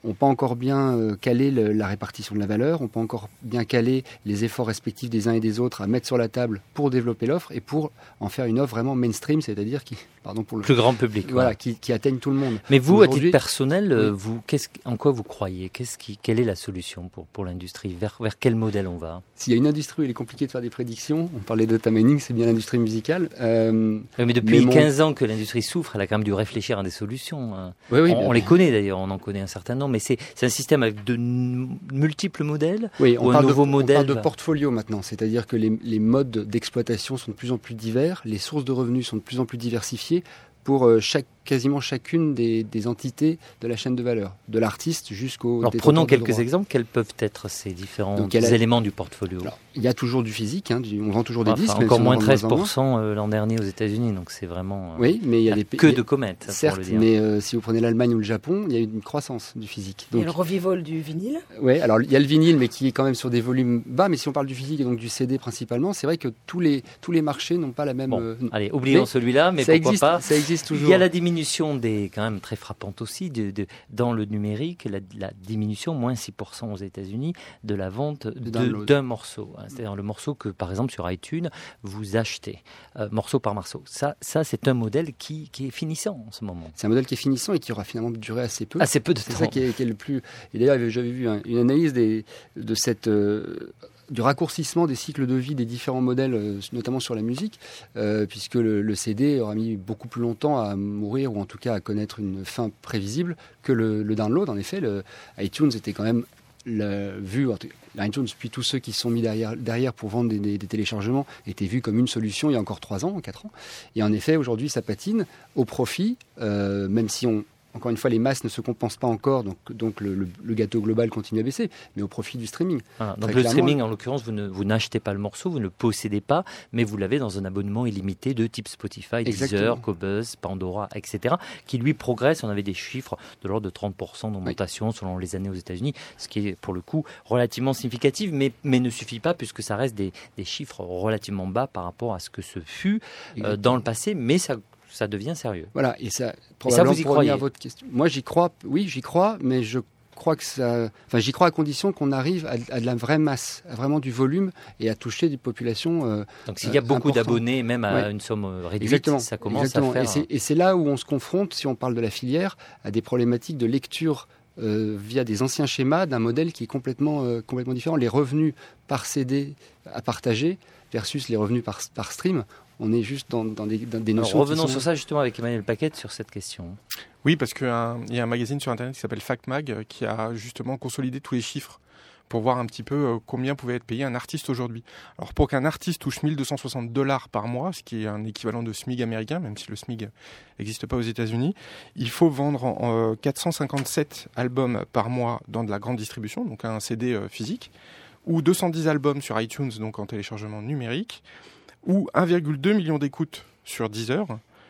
n'ont pas encore bien euh, calé le, la répartition de la valeur, n'ont pas encore bien calé les efforts respectifs des uns et des autres à mettre sur la table pour développer l'offre et pour en faire une offre vraiment mainstream, c'est-à-dire qui, pardon pour le plus grand public, voilà, ouais. qui, qui atteigne tout le monde. Mais vous, aujourd'hui, à titre personnel, oui. vous, qu'est-ce, en quoi vous croyez ? Qu'est-ce qui, quelle est la solution pour, pour l'industrie ? Vers, vers quel modèle on va ? S'il y a une industrie où il est compliqué de faire des prédictions, on parlait de data mining, c'est bien l'industrie musicale. Euh, oui, mais depuis mais mon... quinze ans que l'industrie souffre, elle a quand même dû réfléchir à des solutions. Oui, oui, on, on les connaît d'ailleurs, on en connaît un certain nombre, mais c'est, c'est un système avec de n- multiples modèles oui, on ou un parle nouveau de, modèle. On parle de portfolio maintenant, c'est-à-dire que les, les modes d'exploitation sont de plus en plus divers, les sources de revenus sont de plus en plus diversifiées pour chaque, quasiment chacune des, des entités de la chaîne de valeur, de l'artiste jusqu'au... Alors prenons quelques exemples, quels peuvent être ces différents Donc, a... éléments du portfolio ? Alors, il y a toujours du physique, hein, du, on vend toujours des enfin, disques. Encore moins treize pour cent l'an dernier aux États-Unis, donc c'est vraiment euh, oui, mais il y a des que de comètes. Certes, pour le dire. mais euh, si vous prenez l'Allemagne ou le Japon, il y a une croissance du physique. Donc, il y a le revival du vinyle. Oui, alors il y a le vinyle, mais qui est quand même sur des volumes bas. Mais si on parle du physique et donc du C D principalement, c'est vrai que tous les, tous les marchés n'ont pas la même... Bon, euh, allez, oublions mais celui-là, mais ça pourquoi existe, pas. Ça existe toujours. Il y a la diminution des, quand même très frappante aussi, de, de, dans le numérique, la, la diminution, moins six pour cent aux États-Unis, de la vente de, d'un morceau. Hein, c'est-à-dire le morceau que, par exemple, sur iTunes, vous achetez, euh, morceau par morceau. Ça, ça c'est un modèle qui, qui est finissant en ce moment. C'est un modèle qui est finissant et qui aura finalement duré assez peu. Assez peu de c'est temps. C'est ça qui est, qui est le plus... Et d'ailleurs, j'avais vu un, une analyse des, de cette... Euh, du raccourcissement des cycles de vie des différents modèles, euh, notamment sur la musique, euh, puisque le, le C D aura mis beaucoup plus longtemps à mourir, ou en tout cas à connaître une fin prévisible, que le, le download. En effet, le, iTunes était quand même le, vu... iTunes, puis tous ceux qui se sont mis derrière, derrière pour vendre des, des, des téléchargements, étaient vus comme une solution il y a encore trois ans, quatre ans. Et en effet, aujourd'hui, ça patine au profit, euh, même si on... Encore une fois, les masses ne se compensent pas encore, donc, donc le, le, le gâteau global continue à baisser, mais au profit du streaming. Ah, donc le streaming, en l'occurrence, vous, ne, vous n'achetez pas le morceau, vous ne le possédez pas, mais vous l'avez dans un abonnement illimité de type Spotify, Deezer, Qobuz, Pandora, et cetera, qui lui progresse. On avait des chiffres de l'ordre de trente pour cent d'augmentation oui. selon les années aux États-Unis, ce qui est pour le coup relativement significatif, mais, mais ne suffit pas puisque ça reste des, des chiffres relativement bas par rapport à ce que ce fut euh, dans le passé, mais ça ça devient sérieux. Voilà, et ça, et probablement, ça vous y pour croyez à votre question. Moi, j'y crois, oui, j'y crois, mais je crois que ça... Enfin, j'y crois à condition qu'on arrive à, à de la vraie masse, à vraiment du volume et à toucher des populations euh, Donc, s'il y a beaucoup importantes. d'abonnés, même à ouais. une somme réduite, exactement. ça commence exactement. à faire... Et c'est, et c'est là où on se confronte, si on parle de la filière, à des problématiques de lecture euh, via des anciens schémas d'un modèle qui est complètement, euh, complètement différent. Les revenus par C D à partager versus les revenus par, par stream, on est juste dans, dans, des, dans des notions... Alors, revenons sont... sur ça justement avec Emmanuel Paquette sur cette question. Oui, parce qu'il y a un magazine sur Internet qui s'appelle FactMag qui a justement consolidé tous les chiffres pour voir un petit peu combien pouvait être payé un artiste aujourd'hui. Alors pour qu'un artiste touche mille deux cent soixante dollars par mois, ce qui est un équivalent de SMIC américain, même si le SMIC n'existe pas aux États-Unis, il faut vendre en, euh, quatre cent cinquante-sept albums par mois dans de la grande distribution, donc un C D euh, physique, ou deux cent dix albums sur iTunes, donc en téléchargement numérique, ou un virgule deux million d'écoutes sur Deezer,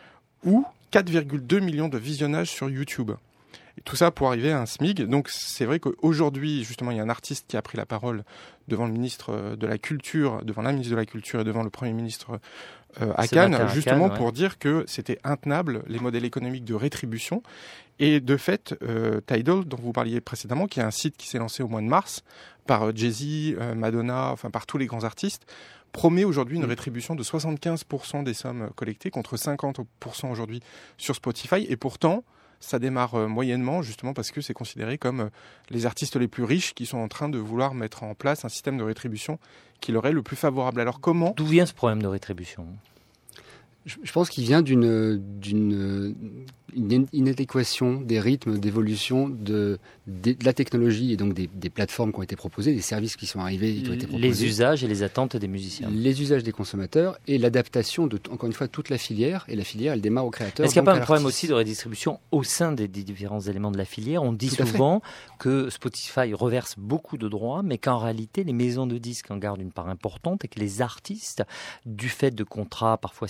ou quatre virgule deux millions de visionnages sur YouTube. Et tout ça pour arriver à un SMIC. Donc c'est vrai qu'aujourd'hui, justement, il y a un artiste qui a pris la parole devant le ministre de la Culture, devant la ministre de la Culture et devant le Premier ministre euh, à Cannes, à justement Cannes, ouais. pour dire que c'était intenable, les modèles économiques de rétribution. Et de fait, euh, Tidal, dont vous parliez précédemment, qui est un site qui s'est lancé au mois de mars par euh, Jay-Z, euh, Madonna, enfin par tous les grands artistes, promet aujourd'hui une rétribution de soixante-quinze pour cent des sommes collectées contre cinquante pour cent aujourd'hui sur Spotify. Et pourtant, ça démarre euh, moyennement, justement parce que c'est considéré comme euh, les artistes les plus riches qui sont en train de vouloir mettre en place un système de rétribution qui leur est le plus favorable. Alors comment... D'où vient ce problème de rétribution ? Je, je pense qu'il vient d'une, d'une une inadéquation des rythmes d'évolution de, de, de la technologie et donc des, des plateformes qui ont été proposées, des services qui sont arrivés et qui ont été proposés. Les usages et les attentes des musiciens. Les usages des consommateurs et l'adaptation de, encore une fois, toute la filière. Et la filière, elle démarre au créateur. Est-ce qu'il n'y a pas un problème aussi de redistribution au sein des, des différents éléments de la filière ? On dit souvent que Spotify reverse beaucoup de droits, mais qu'en réalité, les maisons de disques en gardent une part importante et que les artistes, du fait de contrats parfois signés il y a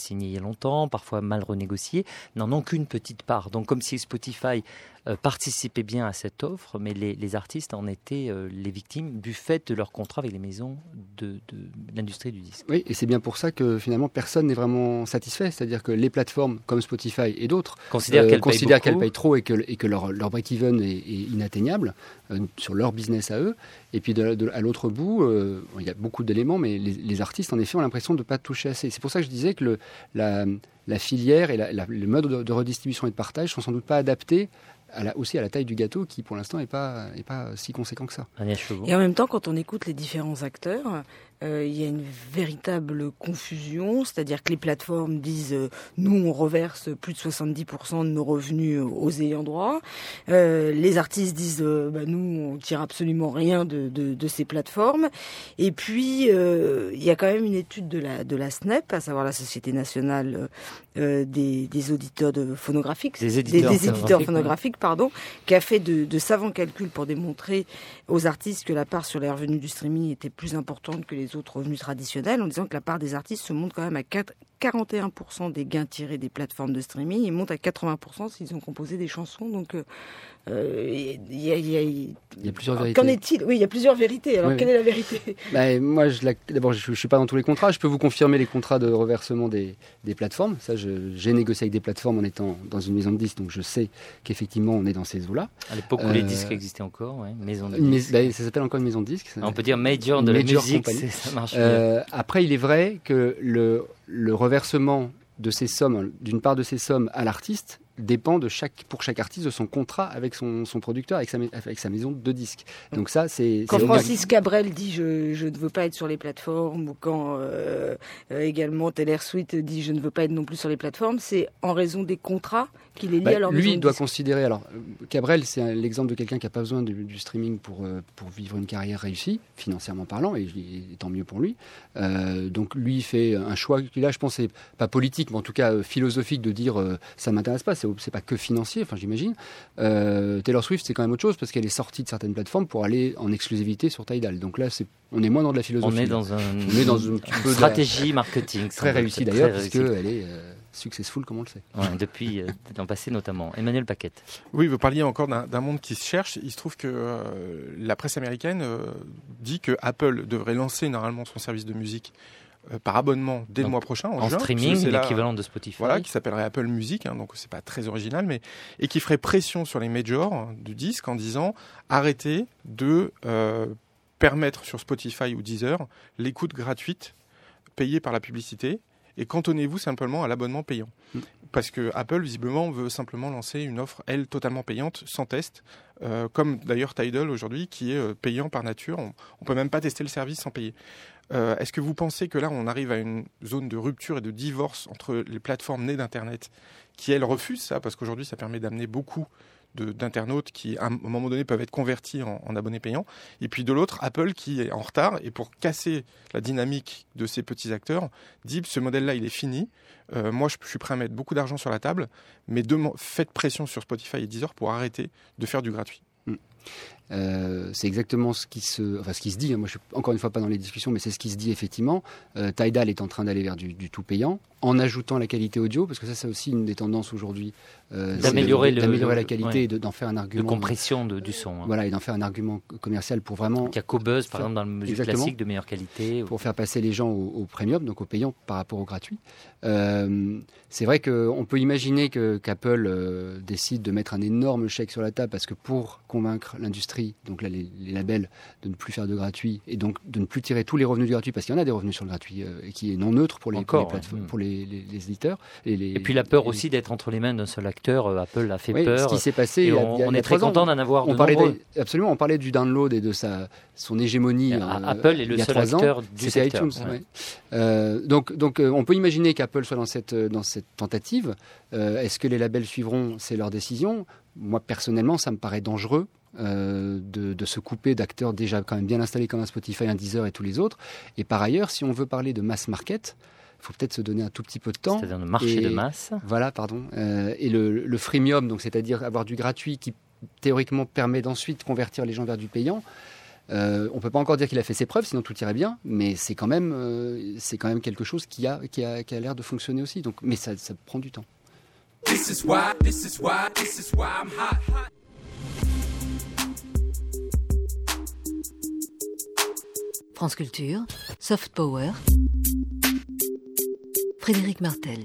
longtemps, parfois mal renégociés, n'en ont qu'une petite part. Donc comme si Spotify euh, participait bien à cette offre, mais les, les artistes en étaient euh, les victimes du fait de leur contrat avec les maisons de, de, de l'industrie du disque. Oui, et c'est bien pour ça que finalement personne n'est vraiment satisfait. C'est-à-dire que les plateformes comme Spotify et d'autres considèrent euh, qu'elles, considèrent payent qu'elles payent trop et que, et que leur, leur break-even est, est inatteignable euh, sur leur business à eux. Et puis de, de, à l'autre bout, euh, bon, il y a beaucoup d'éléments, mais les, les artistes en effet ont l'impression de ne pas toucher assez. C'est pour ça que je disais que le, la, la filière et la, la, le mode de, de redistribution et de partage sont sans doute pas adaptés à la, aussi à la taille du gâteau qui pour l'instant n'est pas, est pas si conséquent que ça. Et en même temps, quand on écoute les différents acteurs, euh, il y a une véritable confusion, c'est-à-dire que les plateformes disent euh, nous on reverse plus de soixante-dix pour cent de nos revenus aux ayants droit, euh, les artistes disent euh, bah, nous on tire absolument rien de, de, de ces plateformes, et puis euh, il y a quand même une étude de la, de la S N E P, à savoir la Société nationale euh, des, des auditeurs de phonographiques, des éditeurs, des, des éditeurs phonographiques, pardon, qui a fait de, de savants calculs pour démontrer aux artistes que la part sur les revenus du streaming était plus importante que les autres revenus traditionnels, en disant que la part des artistes se monte quand même à quarante et un pour cent des gains tirés des plateformes de streaming et monte à quatre-vingts pour cent s'ils ont composé des chansons. Donc, il euh, y, y, y, y, y a plusieurs vérités. Qu'en est-il ? Oui, il y a plusieurs vérités. Alors, oui, quelle oui. est la vérité ? bah, Moi, je, d'abord, je ne suis pas dans tous les contrats. Je peux vous confirmer les contrats de reversement des, des plateformes. Ça, je, j'ai négocié avec des plateformes en étant dans une maison de disques, donc je sais qu'effectivement, on est dans ces eaux-là. À l'époque où euh, les disques existaient encore, ouais, maison de disques. Mais, bah, ça s'appelle encore une maison de disques. On peut dire major de major la musique, c'est, ça marche euh, bien. Après, il est vrai que le, le reversement de ces sommes, d'une part de ces sommes à l'artiste, dépend de chaque, pour chaque artiste de son contrat avec son, son producteur, avec sa, avec sa maison de disques. Donc ça, c'est... Quand c'est Francis obligé. Cabrel dit je, je ne veux pas être sur les plateformes, ou quand euh, euh, également Taylor Swift dit je ne veux pas être non plus sur les plateformes, c'est en raison des contrats qu'il est lié bah, à leur lui, maison il de doit disques. considérer... Alors, Cabrel, c'est un, l'exemple de quelqu'un qui n'a pas besoin du, du streaming pour, euh, pour vivre une carrière réussie, financièrement parlant, et, et tant mieux pour lui. Euh, donc lui, il fait un choix qui, là, je pense, c'est pas politique, mais en tout cas euh, philosophique, de dire euh, ça ne m'intéresse pas, c'est, c'est pas que financier. Enfin, j'imagine. Euh, Taylor Swift, c'est quand même autre chose parce qu'elle est sortie de certaines plateformes pour aller en exclusivité sur Tidal. Donc là, c'est, on est moins dans de la philosophie. On est dans un, on est dans une, une stratégie la, marketing. Très réussie d'ailleurs, parce qu'elle est euh, successful, comme on le sait. Ouais, depuis euh, l'an passé notamment. Emmanuel Paquette. Oui, vous parliez encore d'un, d'un monde qui se cherche. Il se trouve que euh, la presse américaine euh, dit que Apple devrait lancer normalement son service de musique Euh, par abonnement dès donc, le mois prochain en, en juin, streaming, c'est l'équivalent de Spotify, voilà, qui s'appellerait Apple Music, hein, donc c'est pas très original, mais et qui ferait pression sur les majors du disque en disant arrêtez de euh, permettre sur Spotify ou Deezer l'écoute gratuite payée par la publicité et cantonnez-vous simplement à l'abonnement payant. Mmh. Parce que Apple visiblement veut simplement lancer une offre elle totalement payante sans test, euh, comme d'ailleurs Tidal aujourd'hui qui est euh, payant par nature. On, on peut même pas tester le service sans payer. Euh, est-ce que vous pensez que là, on arrive à une zone de rupture et de divorce entre les plateformes nées d'Internet, qui, elles, refusent ça, parce qu'aujourd'hui, ça permet d'amener beaucoup de, d'internautes qui, à un moment donné, peuvent être convertis en, en abonnés payants, et puis de l'autre, Apple, qui est en retard, et pour casser la dynamique de ces petits acteurs, dit, ce modèle-là, il est fini, euh, moi, je, je suis prêt à mettre beaucoup d'argent sur la table, mais de, faites pression sur Spotify et Deezer pour arrêter de faire du gratuit. Mmh. Euh, c'est exactement ce qui se, enfin ce qui se dit. Moi, je suis encore une fois pas dans les discussions, mais c'est ce qui se dit effectivement. Euh, Tidal est en train d'aller vers du, du tout payant, en ajoutant la qualité audio, parce que ça, c'est aussi une des tendances aujourd'hui. Euh, d'améliorer, de, le, d'améliorer la qualité, ouais, et de, d'en faire un argument de compression de, du son. Hein. Voilà, et d'en faire un argument commercial pour vraiment. Qui a co-buzz, par exemple, dans la musique classique de meilleure qualité. Pour ou... faire passer les gens au, au premium, donc au payant par rapport au gratuit. Euh, c'est vrai qu'on peut imaginer que, qu'Apple euh, décide de mettre un énorme chèque sur la table, parce que pour convaincre l'industrie, donc là, les, les labels, de ne plus faire de gratuit et donc de ne plus tirer tous les revenus du gratuit, parce qu'il y en a des revenus sur le gratuit euh, et qui est non neutre pour les, Encore, pour les, plateformes, ouais. pour les, les, les éditeurs. Et, les, et puis la peur les... aussi d'être entre les mains d'un seul acteur. Euh, Apple a fait oui, peur. Ce qui s'est passé, et il y a, on, il y a, on il y a est très content d'en avoir on de parlait nombreux. Des, absolument, on parlait du download et de sa, son hégémonie. Euh, euh, Apple est le seul acteur ans, du c'était secteur. iTunes. Ouais. Ouais. Euh, donc, donc euh, on peut imaginer qu'Apple soit dans cette, dans cette tentative. Euh, est-ce que les labels suivront ? C'est leur décision. Moi, personnellement, ça me paraît dangereux. Euh, de, de se couper d'acteurs déjà quand même bien installés comme un Spotify, un Deezer et tous les autres. Et par ailleurs, si on veut parler de mass market, il faut peut-être se donner un tout petit peu de temps. C'est-à-dire le marché et, de masse. Voilà, pardon. Euh, et le, le freemium, donc c'est-à-dire avoir du gratuit qui théoriquement permet d'ensuite convertir les gens vers du payant. Euh, on peut pas encore dire qu'il a fait ses preuves, sinon tout irait bien, mais c'est quand même, euh, c'est quand même quelque chose qui a, qui a, qui a l'air de fonctionner aussi. Donc, mais ça, ça prend du temps. This is why, this is why, this is why I'm hot, hot. France Culture, Soft Power, Frédéric Martel.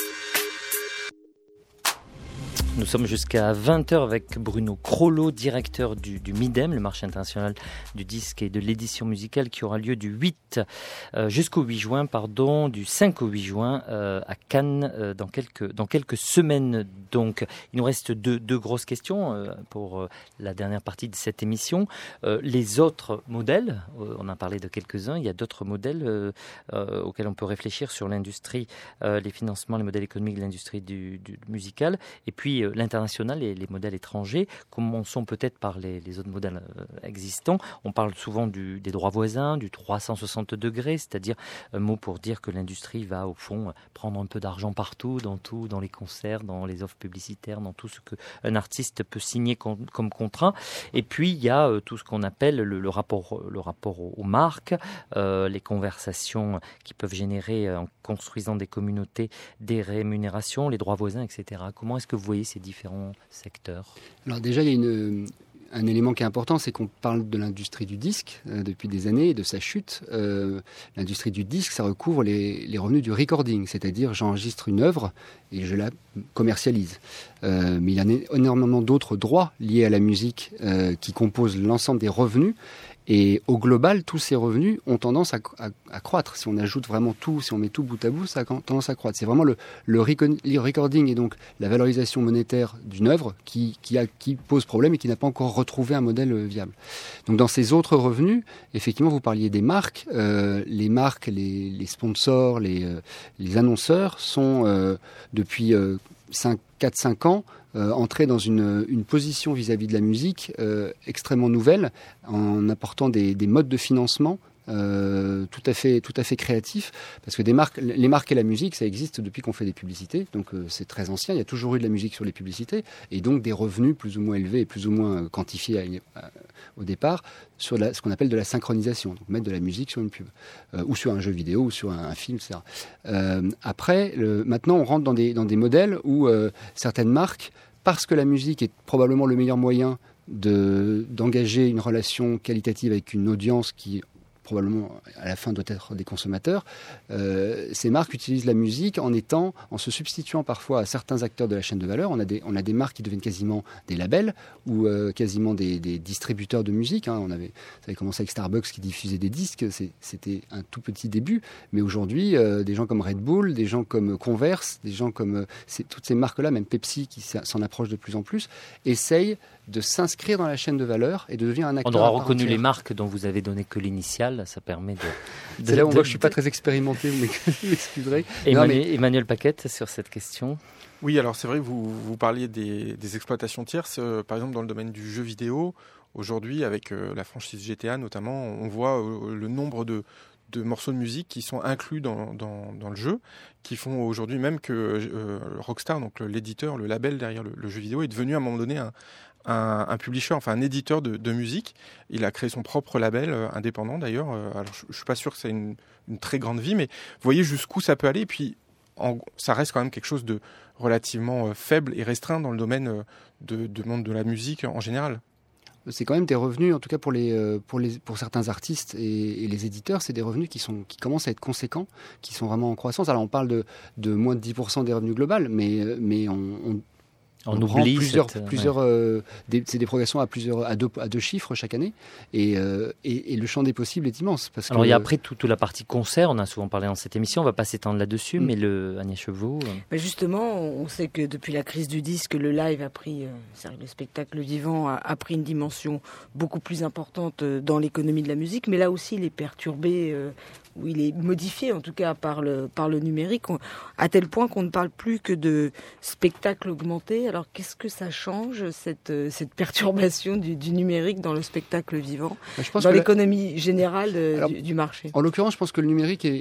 Nous sommes jusqu'à vingt heures avec Bruno Crollo, directeur du, du MIDEM, le marché international du disque et de l'édition musicale, qui aura lieu du huit euh, jusqu'au huit juin, pardon, du cinq au huit juin euh, à Cannes euh, dans quelques dans quelques semaines. Donc, il nous reste deux, deux grosses questions euh, pour euh, la dernière partie de cette émission. Euh, les autres modèles, euh, on a parlé de quelques-uns. Il y a d'autres modèles euh, euh, auxquels on peut réfléchir sur l'industrie, euh, les financements, les modèles économiques de l'industrie du, du musical, et puis euh, l'international et les modèles étrangers. Commençons peut-être par les, les autres modèles euh, existants. On parle souvent du, des droits voisins, du trois cent soixante degrés, c'est-à-dire un mot pour dire que l'industrie va au fond prendre un peu d'argent partout, dans tout, dans les concerts, dans les offres publicitaires, dans tout ce qu'un artiste peut signer com- comme contrat. Et puis il y a euh, tout ce qu'on appelle le, le rapport, le rapport aux, aux marques, euh, les conversations qui peuvent générer euh, en construisant des communautés, des rémunérations, les droits voisins, et cetera. Comment est-ce que vous voyez ces différents secteurs? Alors déjà, il y a une, un élément qui est important, c'est qu'on parle de l'industrie du disque euh, depuis des années et de sa chute. Euh, l'industrie du disque, ça recouvre les, les revenus du recording, c'est-à-dire j'enregistre une œuvre et je la commercialise. Euh, mais il y a énormément d'autres droits liés à la musique euh, qui composent l'ensemble des revenus. Et au global, tous ces revenus ont tendance à, à, à croître. Si on ajoute vraiment tout, si on met tout bout à bout, ça a tendance à croître. C'est vraiment le, le recording et donc la valorisation monétaire d'une œuvre qui, qui, a, qui pose problème et qui n'a pas encore retrouvé un modèle viable. Donc dans ces autres revenus, effectivement, vous parliez des marques. Euh, les marques, les, les sponsors, les, euh, les annonceurs sont euh, depuis euh, quatre cinq ans Euh, entrer dans une, une position vis-à-vis de la musique euh, extrêmement nouvelle en apportant des, des modes de financement euh, tout à fait, tout à fait créatifs, parce que des marques, les marques et la musique, ça existe depuis qu'on fait des publicités, donc euh, c'est très ancien, il y a toujours eu de la musique sur les publicités, et donc des revenus plus ou moins élevés et plus ou moins quantifiés à, à, au départ sur la, ce qu'on appelle de la synchronisation, donc mettre de la musique sur une pub, euh, ou sur un jeu vidéo, ou sur un, un film, et cetera. Euh, après, le, maintenant on rentre dans des, dans des modèles où euh, certaines marques, parce que la musique est probablement le meilleur moyen de, d'engager une relation qualitative avec une audience qui probablement à la fin doit être des consommateurs, euh, ces marques utilisent la musique en étant, en se substituant parfois à certains acteurs de la chaîne de valeur. On a des, on a des marques qui deviennent quasiment des labels ou euh, quasiment des, des distributeurs de musique. Hein. On avait, ça avait commencé avec Starbucks qui diffusait des disques, c'est, c'était un tout petit début, mais aujourd'hui, euh, des gens comme Red Bull, des gens comme Converse, des gens comme euh, c'est, toutes ces marques-là, même Pepsi qui s'en approche de plus en plus, essayent de s'inscrire dans la chaîne de valeur et de devenir un acteur. On aura reconnu entière. Les marques dont vous avez donné que l'initiale, ça permet de... de c'est là où de, moi je ne suis pas très expérimenté, vous m'excuserez. Emmanuel, mais... Emmanuel Paquette, sur cette question. Oui, alors c'est vrai, vous, vous parliez des, des exploitations tierces, euh, par exemple dans le domaine du jeu vidéo. Aujourd'hui, avec euh, la franchise G T A notamment, on voit euh, le nombre de... de morceaux de musique qui sont inclus dans, dans, dans le jeu, qui font aujourd'hui même que euh, Rockstar, donc l'éditeur, le label derrière le, le jeu vidéo, est devenu à un moment donné un, un, un publisher, enfin un éditeur de, de musique. Il a créé son propre label, euh, indépendant d'ailleurs. Euh, alors je ne suis pas sûr que c'est une, une très grande vie, mais vous voyez jusqu'où ça peut aller. Et puis en, ça reste quand même quelque chose de relativement euh, faible et restreint dans le domaine euh, de, de monde de la musique en général. C'est quand même des revenus, en tout cas pour, les, pour, les, pour certains artistes et, et les éditeurs, c'est des revenus qui, sont, qui commencent à être conséquents, qui sont vraiment en croissance. Alors on parle de, de moins de dix pour cent des revenus globaux, mais, mais on, on, on, on oublie plusieurs, cette, plusieurs ouais. euh, des, c'est des progressions à, plusieurs, à, deux, à deux chiffres chaque année, et, euh, et, et le champ des possibles est immense. Parce Alors que, il y a après toute tout la partie concert, on a souvent parlé dans cette émission, on ne va pas s'étendre là-dessus, mm. mais le Agnès Chevaux... Euh... Mais justement, on sait que depuis la crise du disque, le live a pris, euh, c'est-à-dire le spectacle vivant a, a pris une dimension beaucoup plus importante dans l'économie de la musique, mais là aussi il est perturbé... Euh, où il est modifié en tout cas par le, par le numérique, on, à tel point qu'on ne parle plus que de spectacle augmenté. Alors qu'est-ce que ça change, cette, cette perturbation du, du numérique dans le spectacle vivant, je pense dans l'économie la... générale euh, Alors, du, du marché? En l'occurrence, je pense que le numérique est, est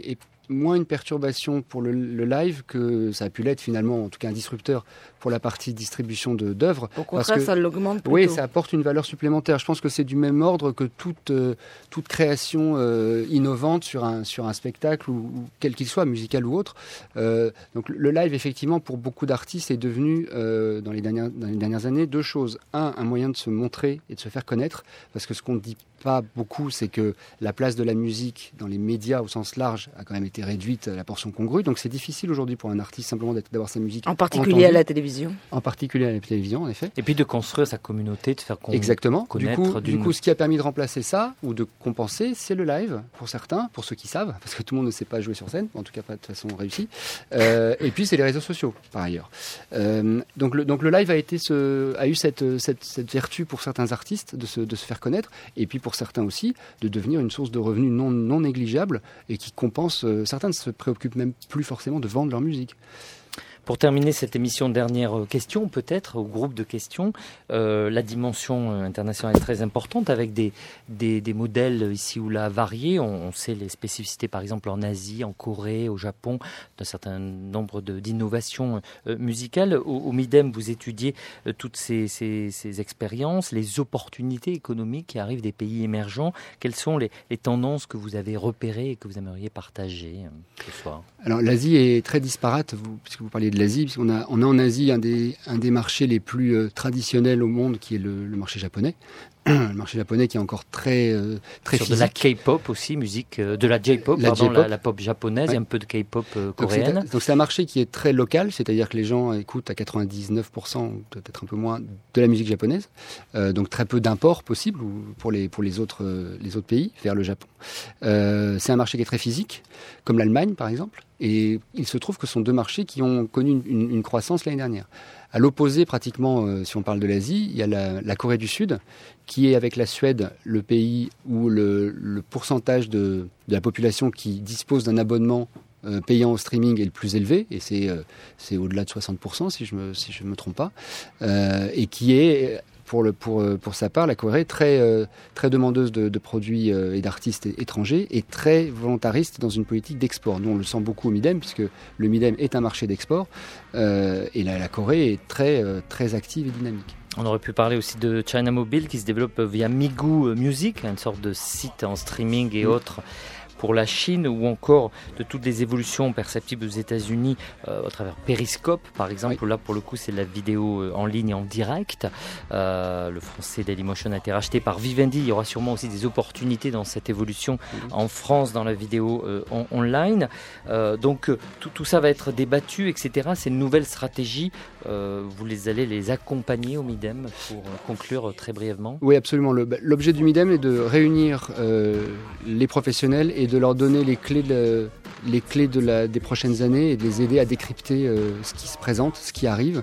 moins une perturbation pour le, le live que ça a pu l'être finalement, en tout cas un disrupteur pour la partie distribution de, d'œuvres. Au contraire, que, ça l'augmente plutôt. Oui, ça apporte une valeur supplémentaire. Je pense que c'est du même ordre que toute, euh, toute création euh, innovante sur un, sur un spectacle, ou, ou quel qu'il soit, musical ou autre. Euh, donc le live, effectivement, pour beaucoup d'artistes, est devenu, euh, dans, les dernières, dans les dernières années, deux choses. Un, un moyen de se montrer et de se faire connaître, parce que ce qu'on ne dit pas beaucoup, c'est que la place de la musique dans les médias au sens large a quand même été réduite à la portion congrue. Donc c'est difficile aujourd'hui pour un artiste simplement d'avoir sa musique en particulier entendue, à la télévision. En particulier à la télévision, en effet. Et puis de construire sa communauté, de faire con- Exactement. connaître. Du coup, d'une... du coup, ce qui a permis de remplacer ça ou de compenser, c'est le live pour certains, pour ceux qui savent, parce que tout le monde ne sait pas jouer sur scène, en tout cas pas de façon réussie. Euh, et puis c'est les réseaux sociaux, par ailleurs. Euh, donc, le, donc le live a été ce, a eu cette, cette, cette vertu pour certains artistes de se, de se faire connaître, et puis pour certains aussi de devenir une source de revenus non, non négligeable et qui compense. Euh, certains ne se préoccupent même plus forcément de vendre leur musique. Pour terminer cette émission, dernière question peut-être, au groupe de questions. Euh, la dimension internationale est très importante avec des, des, des modèles ici ou là variés. On, on sait les spécificités par exemple en Asie, en Corée, au Japon, d'un certain nombre de, d'innovations euh, musicales. Au, au MIDEM, vous étudiez euh, toutes ces, ces, ces expériences, les opportunités économiques qui arrivent des pays émergents. Quelles sont les, les tendances que vous avez repérées et que vous aimeriez partager euh, ce soir ? Alors l'Asie est très disparate, vous, puisque vous parliez de l'Asie, puisqu'on a, on a en Asie un des, un des marchés les plus euh, traditionnels au monde, qui est le, le marché japonais. Le marché japonais qui est encore très, euh, très Sur physique. de la K-pop aussi, musique, euh, de la J-pop, la pardon, J-pop. La, la pop japonaise, Ouais. et un peu de K-pop euh, Donc coréenne. c'est, un, donc c'est un marché qui est très local, c'est-à-dire que les gens écoutent à quatre-vingt-dix-neuf pour cent, peut-être un peu moins, de la musique japonaise. Euh, donc très peu d'imports possibles pour les, pour les, autres, euh, les autres pays vers le Japon. Euh, c'est un marché qui est très physique, comme l'Allemagne par exemple. Et il se trouve que ce sont deux marchés qui ont connu une, une, une croissance l'année dernière. À l'opposé, pratiquement, euh, si on parle de l'Asie, il y a la, la Corée du Sud, qui est avec la Suède le pays où le, le pourcentage de, de la population qui dispose d'un abonnement euh, payant au streaming est le plus élevé, et c'est, euh, c'est au-delà de soixante pour cent si je me, si je me trompe pas, euh, et qui est... Pour, le, pour, pour sa part, la Corée est très, euh, très demandeuse de, de produits euh, et d'artistes étrangers et très volontariste dans une politique d'export. Nous, on le sent beaucoup au MIDEM, puisque le MIDEM est un marché d'export euh, et la, la Corée est très, euh, très active et dynamique. On aurait pu parler aussi de China Mobile qui se développe via Migu Music, une sorte de site en streaming et mmh. autres pour la Chine, ou encore de toutes les évolutions perceptibles aux États-Unis euh, à travers Periscope, par exemple. Oui. Là, pour le coup, c'est de la vidéo euh, en ligne, en direct. Euh, le français Dailymotion a été racheté par Vivendi. Il y aura sûrement aussi des opportunités dans cette évolution oui. en France, dans la vidéo euh, en, online. Euh, donc, euh, tout, tout ça va être débattu, et cetera. Ces nouvelles stratégies, euh, vous les allez les accompagner au MIDEM pour euh, conclure euh, très brièvement. Oui, absolument. Le, l'objet du MIDEM est de réunir euh, les professionnels et de leur donner les clés, de, les clés de la, des prochaines années et de les aider à décrypter euh, ce qui se présente, ce qui arrive,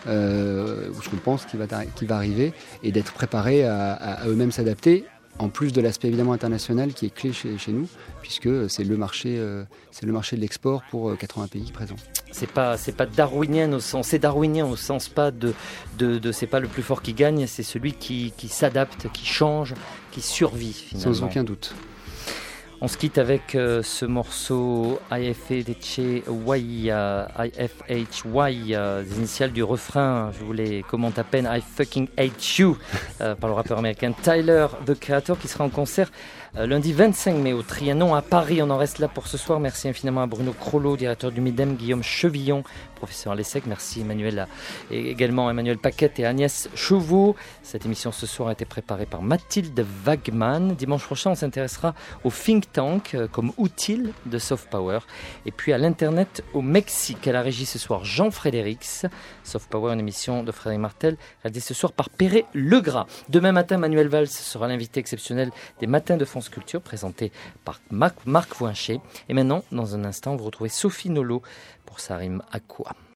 euh, ou ce qu'on pense qui va, qui va arriver, et d'être préparés à, à, à eux-mêmes s'adapter, en plus de l'aspect évidemment international qui est clé chez, chez nous, puisque c'est le marché, euh, c'est le marché de l'export pour quatre-vingts pays présents. C'est pas, c'est pas darwinien au sens, c'est darwinien au sens pas de, de, de c'est pas le plus fort qui gagne, c'est celui qui, qui s'adapte, qui change, qui survit finalement. Sans aucun doute. On se quitte avec euh, ce morceau I F H Y, euh, I F H Y, euh, les initiales du refrain, je vous les commente à peine, I fucking hate you, euh, par le rappeur américain Tyler, The Creator, qui sera en concert euh, lundi vingt-cinq mai au Trianon à Paris. On en reste là pour ce soir. Merci infiniment à Bruno Crollo, directeur du MIDEM, Guillaume Chevillon, professeur à l'ESSEC. Merci Emmanuel, et également Emmanuel Paquette et Agnès Chauveau. Cette émission ce soir a été préparée par Mathilde Wagman. Dimanche prochain, on s'intéressera au think tank euh, comme outil de soft power. Et puis à l'internet au Mexique. À la régie ce soir, Jean Frédérix. Soft Power, une émission de Frédéric Martel, réalisée ce soir par Perret Legras. Demain matin, Manuel Valls sera l'invité exceptionnel des Matins de France Culture, présenté par Marc, Marc Voincher. Et maintenant, dans un instant, vous retrouvez Sophie Nolot pour sa rime à quoi.